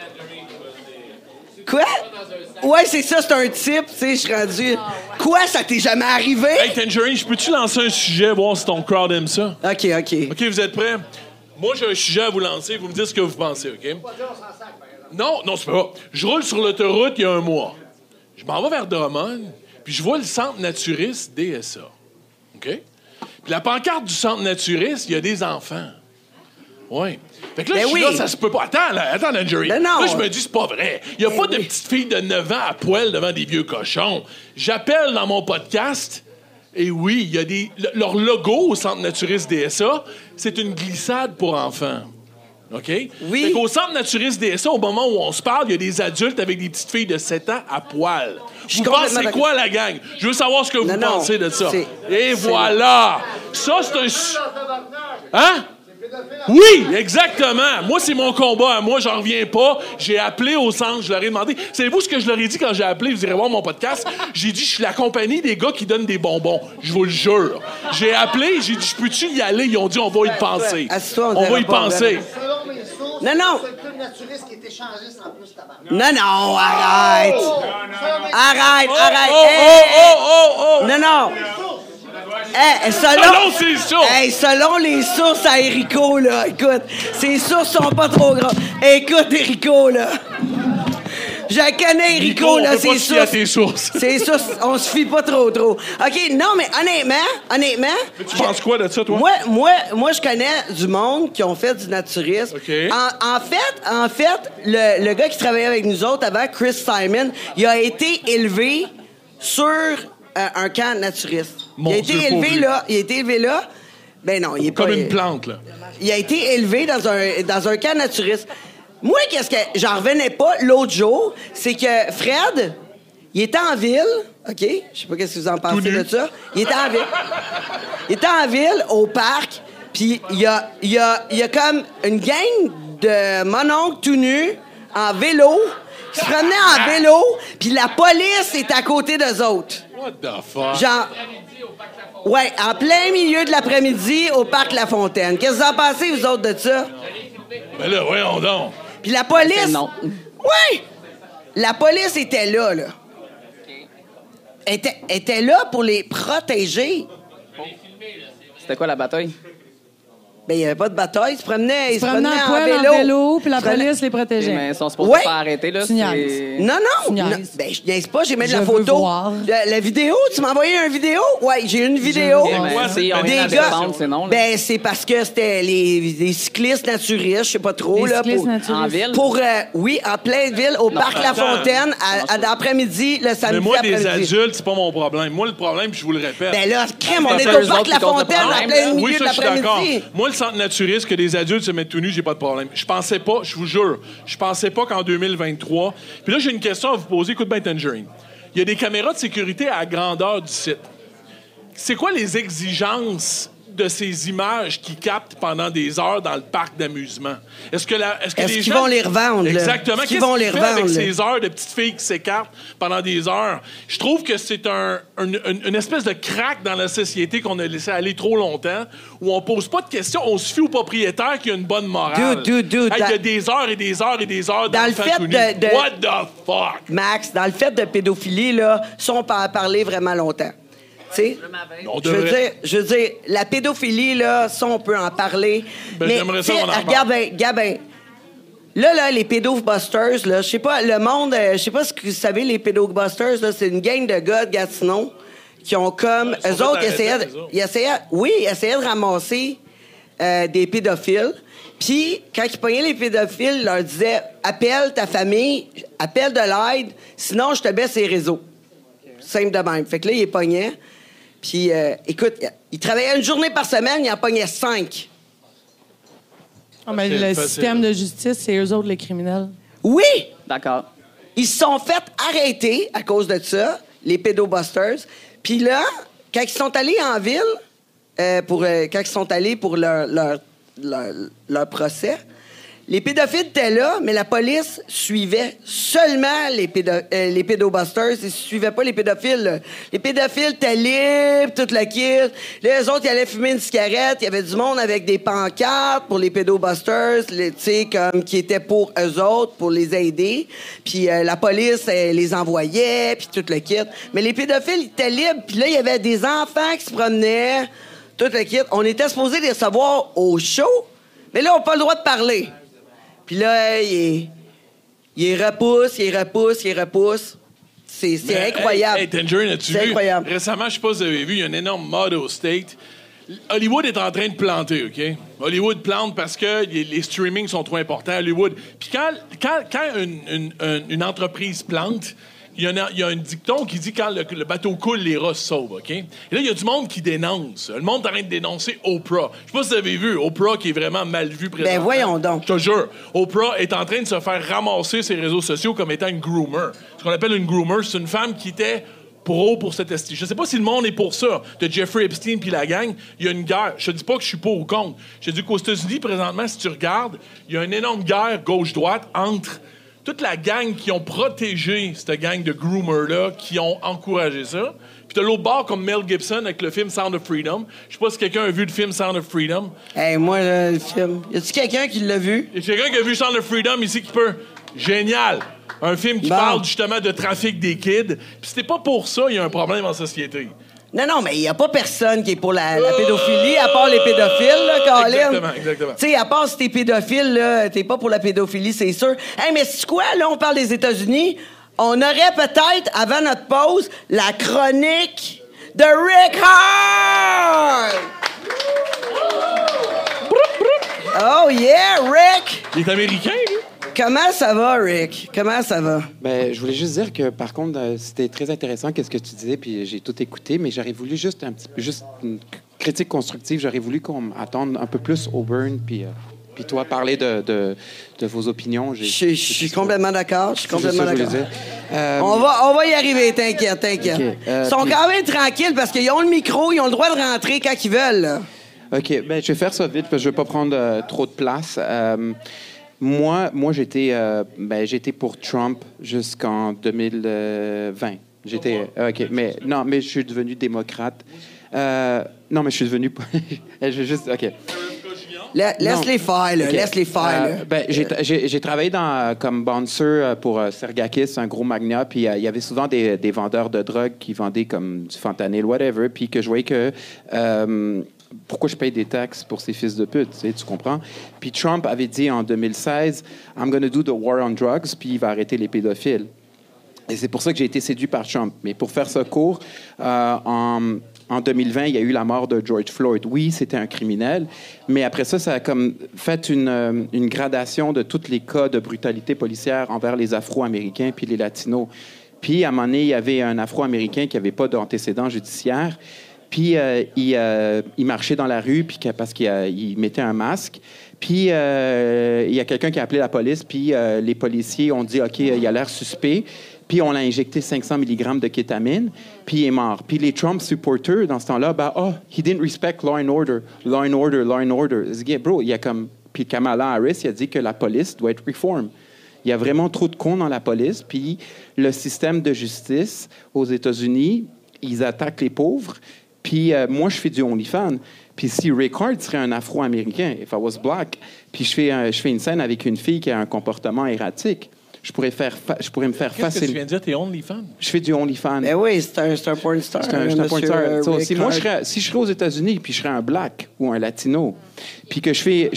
Quoi? Ouais, c'est ça, c'est un type, tu sais, je suis rendu... Quoi, ça t'est jamais arrivé? Hey, Tangerine, je peux-tu lancer un sujet, voir si ton crowd aime ça? OK. OK, vous êtes prêts? Moi, j'ai un sujet à vous lancer, vous me dites ce que vous pensez, OK? Non, c'est pas. Je roule sur l'autoroute il y a un mois. Je m'en vais vers Drummond, puis je vois le centre naturiste DSA. OK? Puis la pancarte du centre naturiste, il y a des enfants. Oui. Fait que là, Ben je suis oui. là, ça se peut pas. Attends, Tangerine. Ben non. Là, je me dis, c'est pas vrai. Il y a Ben pas de oui. petite fille de 9 ans à poil devant des vieux cochons. J'appelle dans mon podcast, et oui, il y a leur logo au centre naturiste DSA, c'est une glissade pour enfants. OK? Oui. Fait qu'au centre naturiste DSA, au moment où on se parle, il y a des adultes avec des petites filles de 7 ans à poil. Je suis Vous pensez complètement quoi, la gang? Je veux savoir ce que vous Non, pensez de ça. Et c'est- voilà! Ça, c'est un... Hein? Oui, exactement. Moi, c'est mon combat. Moi, j'en reviens pas. J'ai appelé au centre, je leur ai demandé. Savez-vous ce que je leur ai dit quand j'ai appelé? Vous irez voir mon podcast. J'ai dit, je suis la compagnie des gars qui donnent des bonbons. Je vous le jure. J'ai appelé, j'ai dit, je peux-tu y aller? Ils ont dit, on va y penser. Assis-toi, on On va verra y pas, penser. Selon mes sources, Non. c'est le club naturiste qui est échangiste en plus, tabarnak. Non, arrête! Arrête! Oh! Non. Hey, Selon ses sources. selon les sources à Erico, là, écoute, ses sources sont pas trop grandes. Écoute, Erico, là. Je connais Erico, Nico, là, on peut pas ses se fier à sources. tes sources. Ses sources, on se fie pas trop. OK, non, mais honnêtement... Tu penses quoi de ça, toi? Moi, je connais du monde qui ont fait du naturisme. OK. En fait, le gars qui travaillait avec nous autres avant, Chris Simon, il a été élevé sur un camp naturiste. Mon il a Dieu, été élevé pauvre. là. Il a été élevé là. Ben non, il est pas... Comme une plante, là. Il a été élevé dans un camp naturiste. Moi, qu'est-ce que j'en revenais pas l'autre jour, c'est que Fred, il était en ville, OK? Je sais pas qu'est-ce que vous en pensez de ça. Il était en ville. Il était en ville, au parc, puis il y a comme une gang de mononcles tout nus, en vélo, qui se promenaient en vélo, puis la police est à côté d'eux autres. What the fuck? Genre... Ouais, en plein milieu de l'après-midi, au parc La Fontaine. Qu'est-ce que vous en pensez, vous autres, de ça? Ben là, voyons donc. Puis la police... Non. Ouais! La police était là. Était là pour les protéger. C'était quoi la bataille? Ben, il n'y avait pas de bataille. Ils se promenaient, Ils se promenaient en poil en vélo, puis la police les protégeait. Mais ils sont supposés Ouais. pas arrêter, là. Tu niaises. Non. Tu niaises. Non, ben, je niaise pas, j'ai mis de Je la veux photo. voir. La vidéo, tu m'as envoyé une vidéo? Ouais, j'ai une vidéo. Eh ben, s'ils ont rien à défendre, c'est non, là. Ben, c'est parce que c'était les cyclistes naturistes, je sais pas trop, Les là. cyclistes pour- naturistes. En ville? Oui, en pleine ville, au parc La attends. Fontaine, à l'après-midi, le samedi Mais moi, des après-midi. adultes, c'est pas mon problème. Moi, le problème, je vous le répète. Ben là, crème, on C'est est eux au parc autres La qui causent le Fontaine, en problème, plein là. milieu Oui, de ça, je suis d'accord. l'après-midi. Moi, le centre naturiste, que des adultes se mettent tout nus, j'ai pas de problème. Je pensais pas, je vous jure, je pensais pas qu'en 2023... Puis là, j'ai une question à vous poser. Écoute bien, Tangerine. Il y a des caméras de sécurité à la grandeur du site. C'est quoi les exigences de ces images qui captent pendant des heures dans le parc d'amusement? Est-ce que Est-ce les qu'ils gens... vont les revendre, là? Exactement. Est-ce qu'ils Qu'est-ce vont qu'il les fait avec revendre, là? ces heures de petites filles qui s'écartent pendant des heures? Je trouve que c'est une espèce de craque dans la société qu'on a laissé aller trop longtemps, où on pose pas de questions, on se fie au propriétaire qui a une bonne morale. Dude, Hey, il y a dans- des heures et des heures et des heures Dans le d'enfants fait tout nus. de- What the fuck? Max, dans le fait de pédophilie, là, ça, on peut en parler vraiment longtemps. Tu sais? On Je veux devrait... dire, la pédophilie, là, ça, on peut en parler. Ben, mais, j'aimerais ça tu sais, qu'on en parle. regarde bien. Là, les pédobusters, là, je sais pas, le monde, je sais pas ce que vous savez, les pédobusters, là, c'est une gang de gars de Gatineau qui ont comme... ils eux sont autres, fait ils arrêter, eux autres. essayaient de ramasser des pédophiles. Puis, quand ils pognaient les pédophiles, ils leur disaient « Appelle ta famille, appelle de l'aide, sinon je te baisse les réseaux. » Simple de même. Fait que là, ils les pognaient. Puis, écoute, ils travaillaient une journée par semaine, ils en pognaient 5. Ah, mais C'est le facile. système de justice, c'est eux autres les criminels. Oui! D'accord. Ils se sont fait arrêter à cause de ça, les pédobusters. Puis là, quand ils sont allés en ville, quand ils sont allés pour leur procès, les pédophiles étaient là, mais la police suivait seulement les pédobusters. Ils suivaient pas les pédophiles. Là. Les pédophiles étaient libres, toute la kit. Les autres, ils allaient fumer une cigarette. Il y avait du monde avec des pancartes pour les pédobusters, tu sais, comme qui étaient pour eux autres, pour les aider. Puis la police, elle les envoyait, puis toute la kit. Mais les pédophiles, ils étaient libres. Puis là, il y avait des enfants qui se promenaient, toute la kit. On était supposés les recevoir au show, mais là, on n'a pas le droit de parler. Puis là, il repousse. C'est incroyable. Hey, Tangerine, as-tu vu? Incroyable. Récemment, je sais pas si vous avez vu, il y a un énorme mod au State. Hollywood est en train de planter, OK? Hollywood plante parce que les streamings sont trop importants à Hollywood. Puis quand une entreprise plante, il y a un dicton qui dit quand le bateau coule, les rats se sauvent, OK? Et là, il y a du monde qui dénonce. Le monde est en train de dénoncer Oprah. Je sais pas si vous avez vu, Oprah qui est vraiment mal vue présentement. Ben voyons donc. Je te jure, Oprah est en train de se faire ramasser ses réseaux sociaux comme étant une groomer. Ce qu'on appelle une groomer, c'est une femme qui était pour cette esti. Je sais pas si le monde est pour ça, de Jeffrey Epstein puis la gang. Il y a une guerre. Je te dis pas que je suis pour ou contre. Je te dis qu'aux États-Unis, présentement, si tu regardes, il y a une énorme guerre gauche-droite entre toute la gang qui ont protégé cette gang de groomers-là, qui ont encouragé ça. Puis t'as l'autre bord comme Mel Gibson avec le film Sound of Freedom. Je sais pas si quelqu'un a vu le film Sound of Freedom. Hey, moi, le film... Y a-tu quelqu'un qui l'a vu? Y a quelqu'un qui a vu Sound of Freedom ici qui peut... Génial! Un film qui parle justement de trafic des kids. Puis c'était pas pour ça, il y a un problème en société. Non, mais il n'y a pas personne qui est pour la pédophilie, à part les pédophiles, là, Colin. Exactement. Tu sais, à part si t'es pédophile, là, t'es pas pour la pédophilie, c'est sûr. Hey, mais c'est quoi, là, on parle des États-Unis? On aurait peut-être, avant notre pause, la chronique de Rick Hard! Oh yeah, Rick! Il est américain, lui? Comment ça va, Rick? Comment ça va? Ben, je voulais juste dire que, par contre, c'était très intéressant qu'est-ce que tu disais, puis j'ai tout écouté, mais j'aurais voulu juste juste une critique constructive. J'aurais voulu qu'on attende un peu plus Auburn, puis toi parler de vos opinions. Je suis complètement d'accord. Je suis complètement d'accord. On va y arriver, t'inquiète. Okay, ils sont quand même tranquilles parce qu'ils ont le micro, ils ont le droit de rentrer quand ils veulent. Là. OK. Ben, je vais faire ça vite parce que je ne vais pas prendre trop de place. Moi, j'étais pour Trump jusqu'en 2020. OK, mais je suis devenu démocrate. Non, mais je suis devenu... je vais juste... OK. Laisse-les faire, là. Okay. Laisse-les faire, là. J'ai travaillé comme bouncer pour Sergakis, un gros magnat, puis il y avait souvent des vendeurs de drogue qui vendaient comme du fentanyl, whatever, puis que je voyais que... pourquoi je paye des taxes pour ces fils de pute, tu comprends? Puis Trump avait dit en 2016, « I'm going to do the war on drugs », puis il va arrêter les pédophiles. Et c'est pour ça que j'ai été séduit par Trump. Mais pour faire ça court, en 2020, il y a eu la mort de George Floyd. Oui, c'était un criminel, mais après ça, ça a comme fait une gradation de tous les cas de brutalité policière envers les Afro-Américains puis les Latinos. Puis, à un moment donné, il y avait un Afro-Américain qui n'avait pas d'antécédent judiciaire. Puis, il marchait dans la rue parce qu'il mettait un masque. Puis, il y a quelqu'un qui a appelé la police. Puis, les policiers ont dit, OK, il a l'air suspect. Puis, on l'a injecté 500 mg de kétamine. Puis, il est mort. Puis, les Trump supporters, dans ce temps-là, he didn't respect law and order. Law and order, law and order. Bro, il y a comme... Puis, Kamala Harris, il a dit que la police doit être reform. Il y a vraiment trop de cons dans la police. Puis, le système de justice aux États-Unis, ils attaquent les pauvres. Puis moi, je fais du OnlyFans. Puis si Rick Hard serait un Afro-Américain, if I was black, puis je fais une scène avec une fille qui a un comportement erratique, je pourrais me faire facile. Qu'est-ce que tu viens de dire, t'es OnlyFans? Je fais du OnlyFans. Ben oui, c'est un porn star. C'est un porn star. Si je serais aux États-Unis, puis je serais un black ou un latino, puis que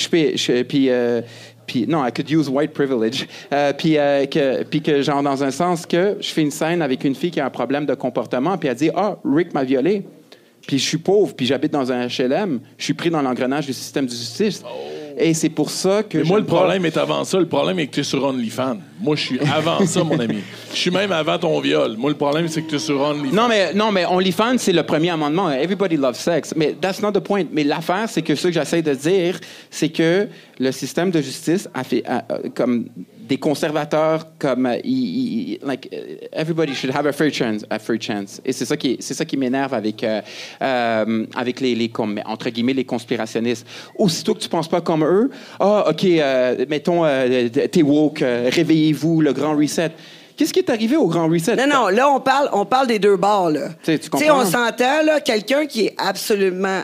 puis non, I could use white privilege. Puis que, genre, dans un sens que je fais une scène avec une fille qui a un problème de comportement, puis elle dit, Rick m'a violée. Puis je suis pauvre, puis j'habite dans un HLM. Je suis pris dans l'engrenage du système de justice. Et c'est pour ça que... Mais moi, le problème est avant ça. Le problème est que tu es sur OnlyFans. Moi, je suis avant ça, mon ami. Je suis même avant ton viol. Moi, le problème, c'est que tu es sur OnlyFans. Non, mais OnlyFans, c'est le premier amendement. Everybody loves sex. Mais that's not the point. Mais l'affaire, c'est que ce que j'essaie de dire, c'est que le système de justice a fait comme des conservateurs comme everybody should have a fair chance. Et c'est ça qui m'énerve avec les entre guillemets les conspirationnistes. Aussitôt que tu penses pas comme eux, mettons t'es woke, réveillez-vous, le grand reset. Qu'est-ce qui est arrivé au grand reset? Non, là on parle des deux bords là. Tu sais, comprends? on s'entend là, quelqu'un qui est absolument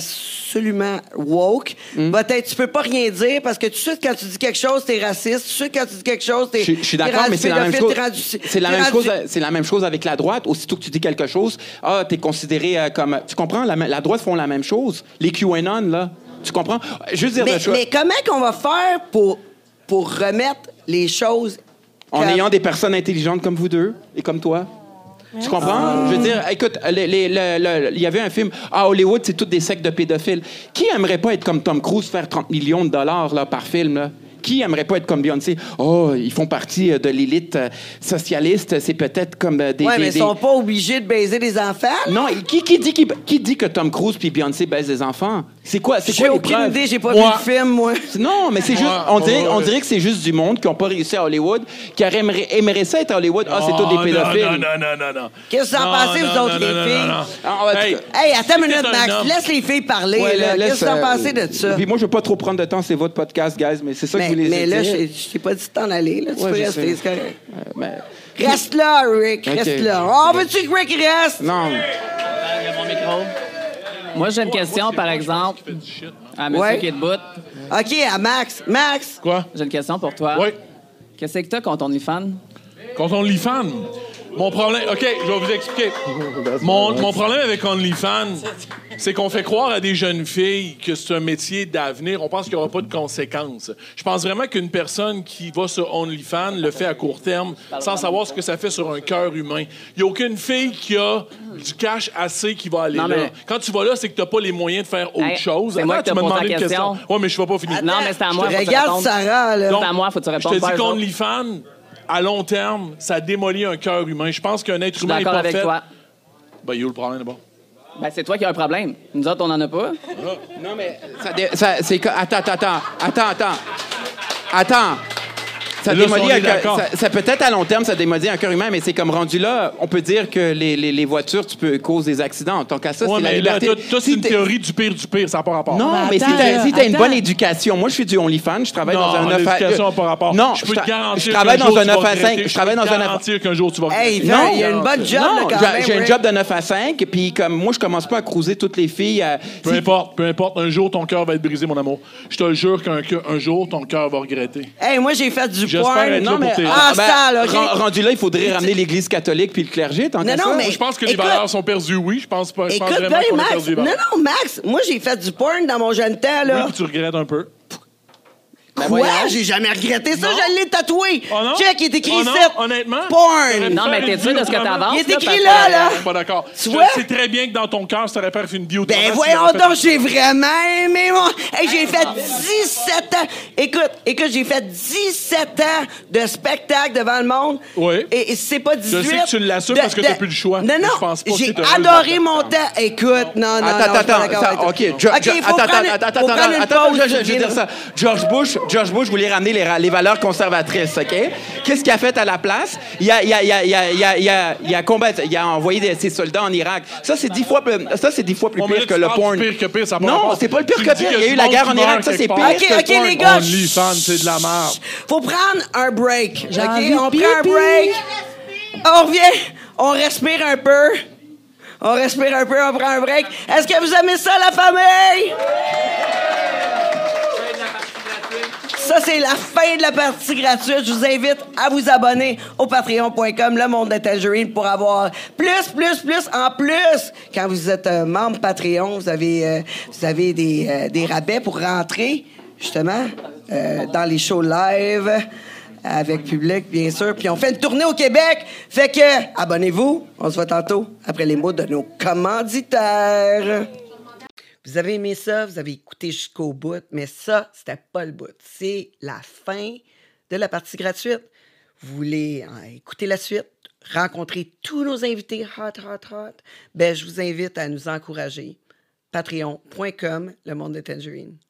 woke, peut-être tu peux pas rien dire parce que tout de suite quand tu dis quelque chose, t'es raciste, tout de suite quand tu dis quelque chose, t'es je suis d'accord, mais c'est la même chose. C'est la même chose avec la droite. Aussitôt que tu dis quelque chose, t'es considéré comme... Tu comprends? La droite font la même chose. Les QAnon, là, tu comprends? Juste dire mais comment qu'on va faire pour remettre les choses... En ayant des personnes intelligentes comme vous deux et comme toi? Tu comprends? Je veux dire, écoute, il y avait un film, Hollywood, c'est toutes des sectes de pédophiles. Qui aimerait pas être comme Tom Cruise, faire 30 millions de dollars là, par film, là? Qui aimerait pas être comme Beyoncé? Ils font partie de l'élite socialiste. C'est peut-être comme des... Ouais, mais ils sont pas obligés de baiser des enfants? Non, qui dit que Tom Cruise puis Beyoncé baisent des enfants? C'est quoi les preuves? J'ai aucune idée, j'ai pas vu le film, moi. Non, mais c'est juste... On dirait que c'est juste du monde qui n'a pas réussi à Hollywood, qui aimerait ça être à Hollywood. C'est tous des pédophiles. Non. Qu'est-ce que vous en pensez, vous autres, les filles? Hey, attends une minute, Max. Laisse les filles parler. Qu'est-ce que vous en pensez de ça? Puis moi, je veux pas trop prendre de temps. C'est votre podcast, guys, mais c'est ça que vous voulez dire. Mais là, je t'ai pas dit de t'en aller. Là. Tu peux rester, c'est correct. Mais... Reste là, Rick. Reste là. Veux-tu que Rick reste? Non. Il y a mon micro. Moi, j'ai une question, par exemple, à monsieur qui est debout. OK, à Max. Max! Quoi? J'ai une question pour toi. Oui. Qu'est-ce que t'as contre OnlyFans? Contre OnlyFans? Mon problème... OK, je vais vous expliquer. Mon problème avec OnlyFans, c'est qu'on fait croire à des jeunes filles que c'est un métier d'avenir. On pense qu'il n'y aura pas de conséquences. Je pense vraiment qu'une personne qui va sur OnlyFans le fait à court terme sans savoir ce que ça fait sur un cœur humain. Il n'y a aucune fille qui a du cash assez qui va aller là. Quand tu vas là, c'est que tu n'as pas les moyens de faire autre chose. C'est moi qui tu m'as posé demandé la une question. Oui, mais je ne vais pas finir. Non, mais c'est à moi. Regarde Sarah, là. C'est à moi, faut que tu répondes. Je te dis qu'OnlyFans, à long terme, ça démolit un cœur humain. Je pense qu'un être humain n'est pas fait... Je suis d'accord avec toi. Ben, il y a le problème là-bas. Ben, c'est toi qui as un problème. Nous autres, on n'en a pas. Non, mais c'est... Attends. Ça démolit ça peut-être à long terme, ça démolit un cœur humain, mais c'est comme rendu là, on peut dire que les voitures, tu peux causer des accidents. En tant qu'à ça, c'est la liberté. Là, c'est une théorie du pire, ça n'a pas rapport. Non, mais si t'as une bonne éducation, moi, je suis du OnlyFans, je travaille dans un 9 à... l'éducation n'a pas rapport. Non, je peux te garantir je travaille dans un 9 à 5. Je travaille dans un 9 à 5. garantir qu'un jour, tu vas regretter. Hey, il y a une bonne job, là, quand même. J'ai un job de 9 à 5, puis comme moi, je commence pas à cruiser toutes les filles. Peu importe, un jour, ton cœur va être brisé, mon amour. Je te le jure qu'un jour, ton cœur va regretter. Hey, moi, j'ai fait du porn. Non, mais rendu là, il faudrait ramener l'Église catholique puis le clergé, tant qu'à ça. Mais je pense que les valeurs sont perdues, oui. Je pense pas. Écoute, vraiment qu'on a perdu les valeurs. Non, Max, moi, j'ai fait du porn dans mon jeune temps, là. Oui, puis tu regrettes un peu. Quoi? J'ai jamais regretté ça, je l'ai tatoué. Oh non? Check, il est écrit ici. Honnêtement? Porn. Non, mais t'es sûr de ce que t'avances? Il est écrit là. Je suis pas d'accord. Tu vois? Je sais très bien que dans ton cœur, ça aurait fait une vidéo. Ben voyons donc, j'ai vraiment aimé mon... Hey, j'ai fait 17 ans. Écoute, j'ai fait 17 ans de spectacle devant le monde. Oui. Et c'est pas 18. Je sais que tu l'assumes parce que t'as plus le choix. Non, Je pense pas que j'ai t'es heureux adoré là-dedans. mon temps. Écoute, non. Attends, je vais dire ça. George Bush voulait ramener les valeurs conservatrices, OK? Qu'est-ce qu'il a fait à la place? Il a envoyé ses soldats en Irak. Ça, c'est 10 fois plus pire que le porn. Pire que pire, ça Non, c'est pas le pire que pire. Il y a eu la guerre en Irak, ça, c'est pire que le porn. les gars. OnlyFans, c'est de la merde. Faut prendre un break. OK? On prend un break. On revient. On respire un peu. On prend un break. Est-ce que vous aimez ça, la famille? Ça, c'est la fin de la partie gratuite. Je vous invite à vous abonner au patreon.com, le monde de Tangerine, pour avoir plus. En plus, quand vous êtes membre Patreon, vous avez des rabais pour rentrer, justement, dans les shows live, avec public, bien sûr. Puis on fait une tournée au Québec. Fait que, abonnez-vous. On se voit tantôt après les mots de nos commanditaires. Vous avez aimé ça, vous avez écouté jusqu'au bout, mais ça, c'était pas le bout. C'est la fin de la partie gratuite. Vous voulez écouter la suite, rencontrer tous nos invités hot, ben je vous invite à nous encourager. Patreon.com, le monde de Tangerine.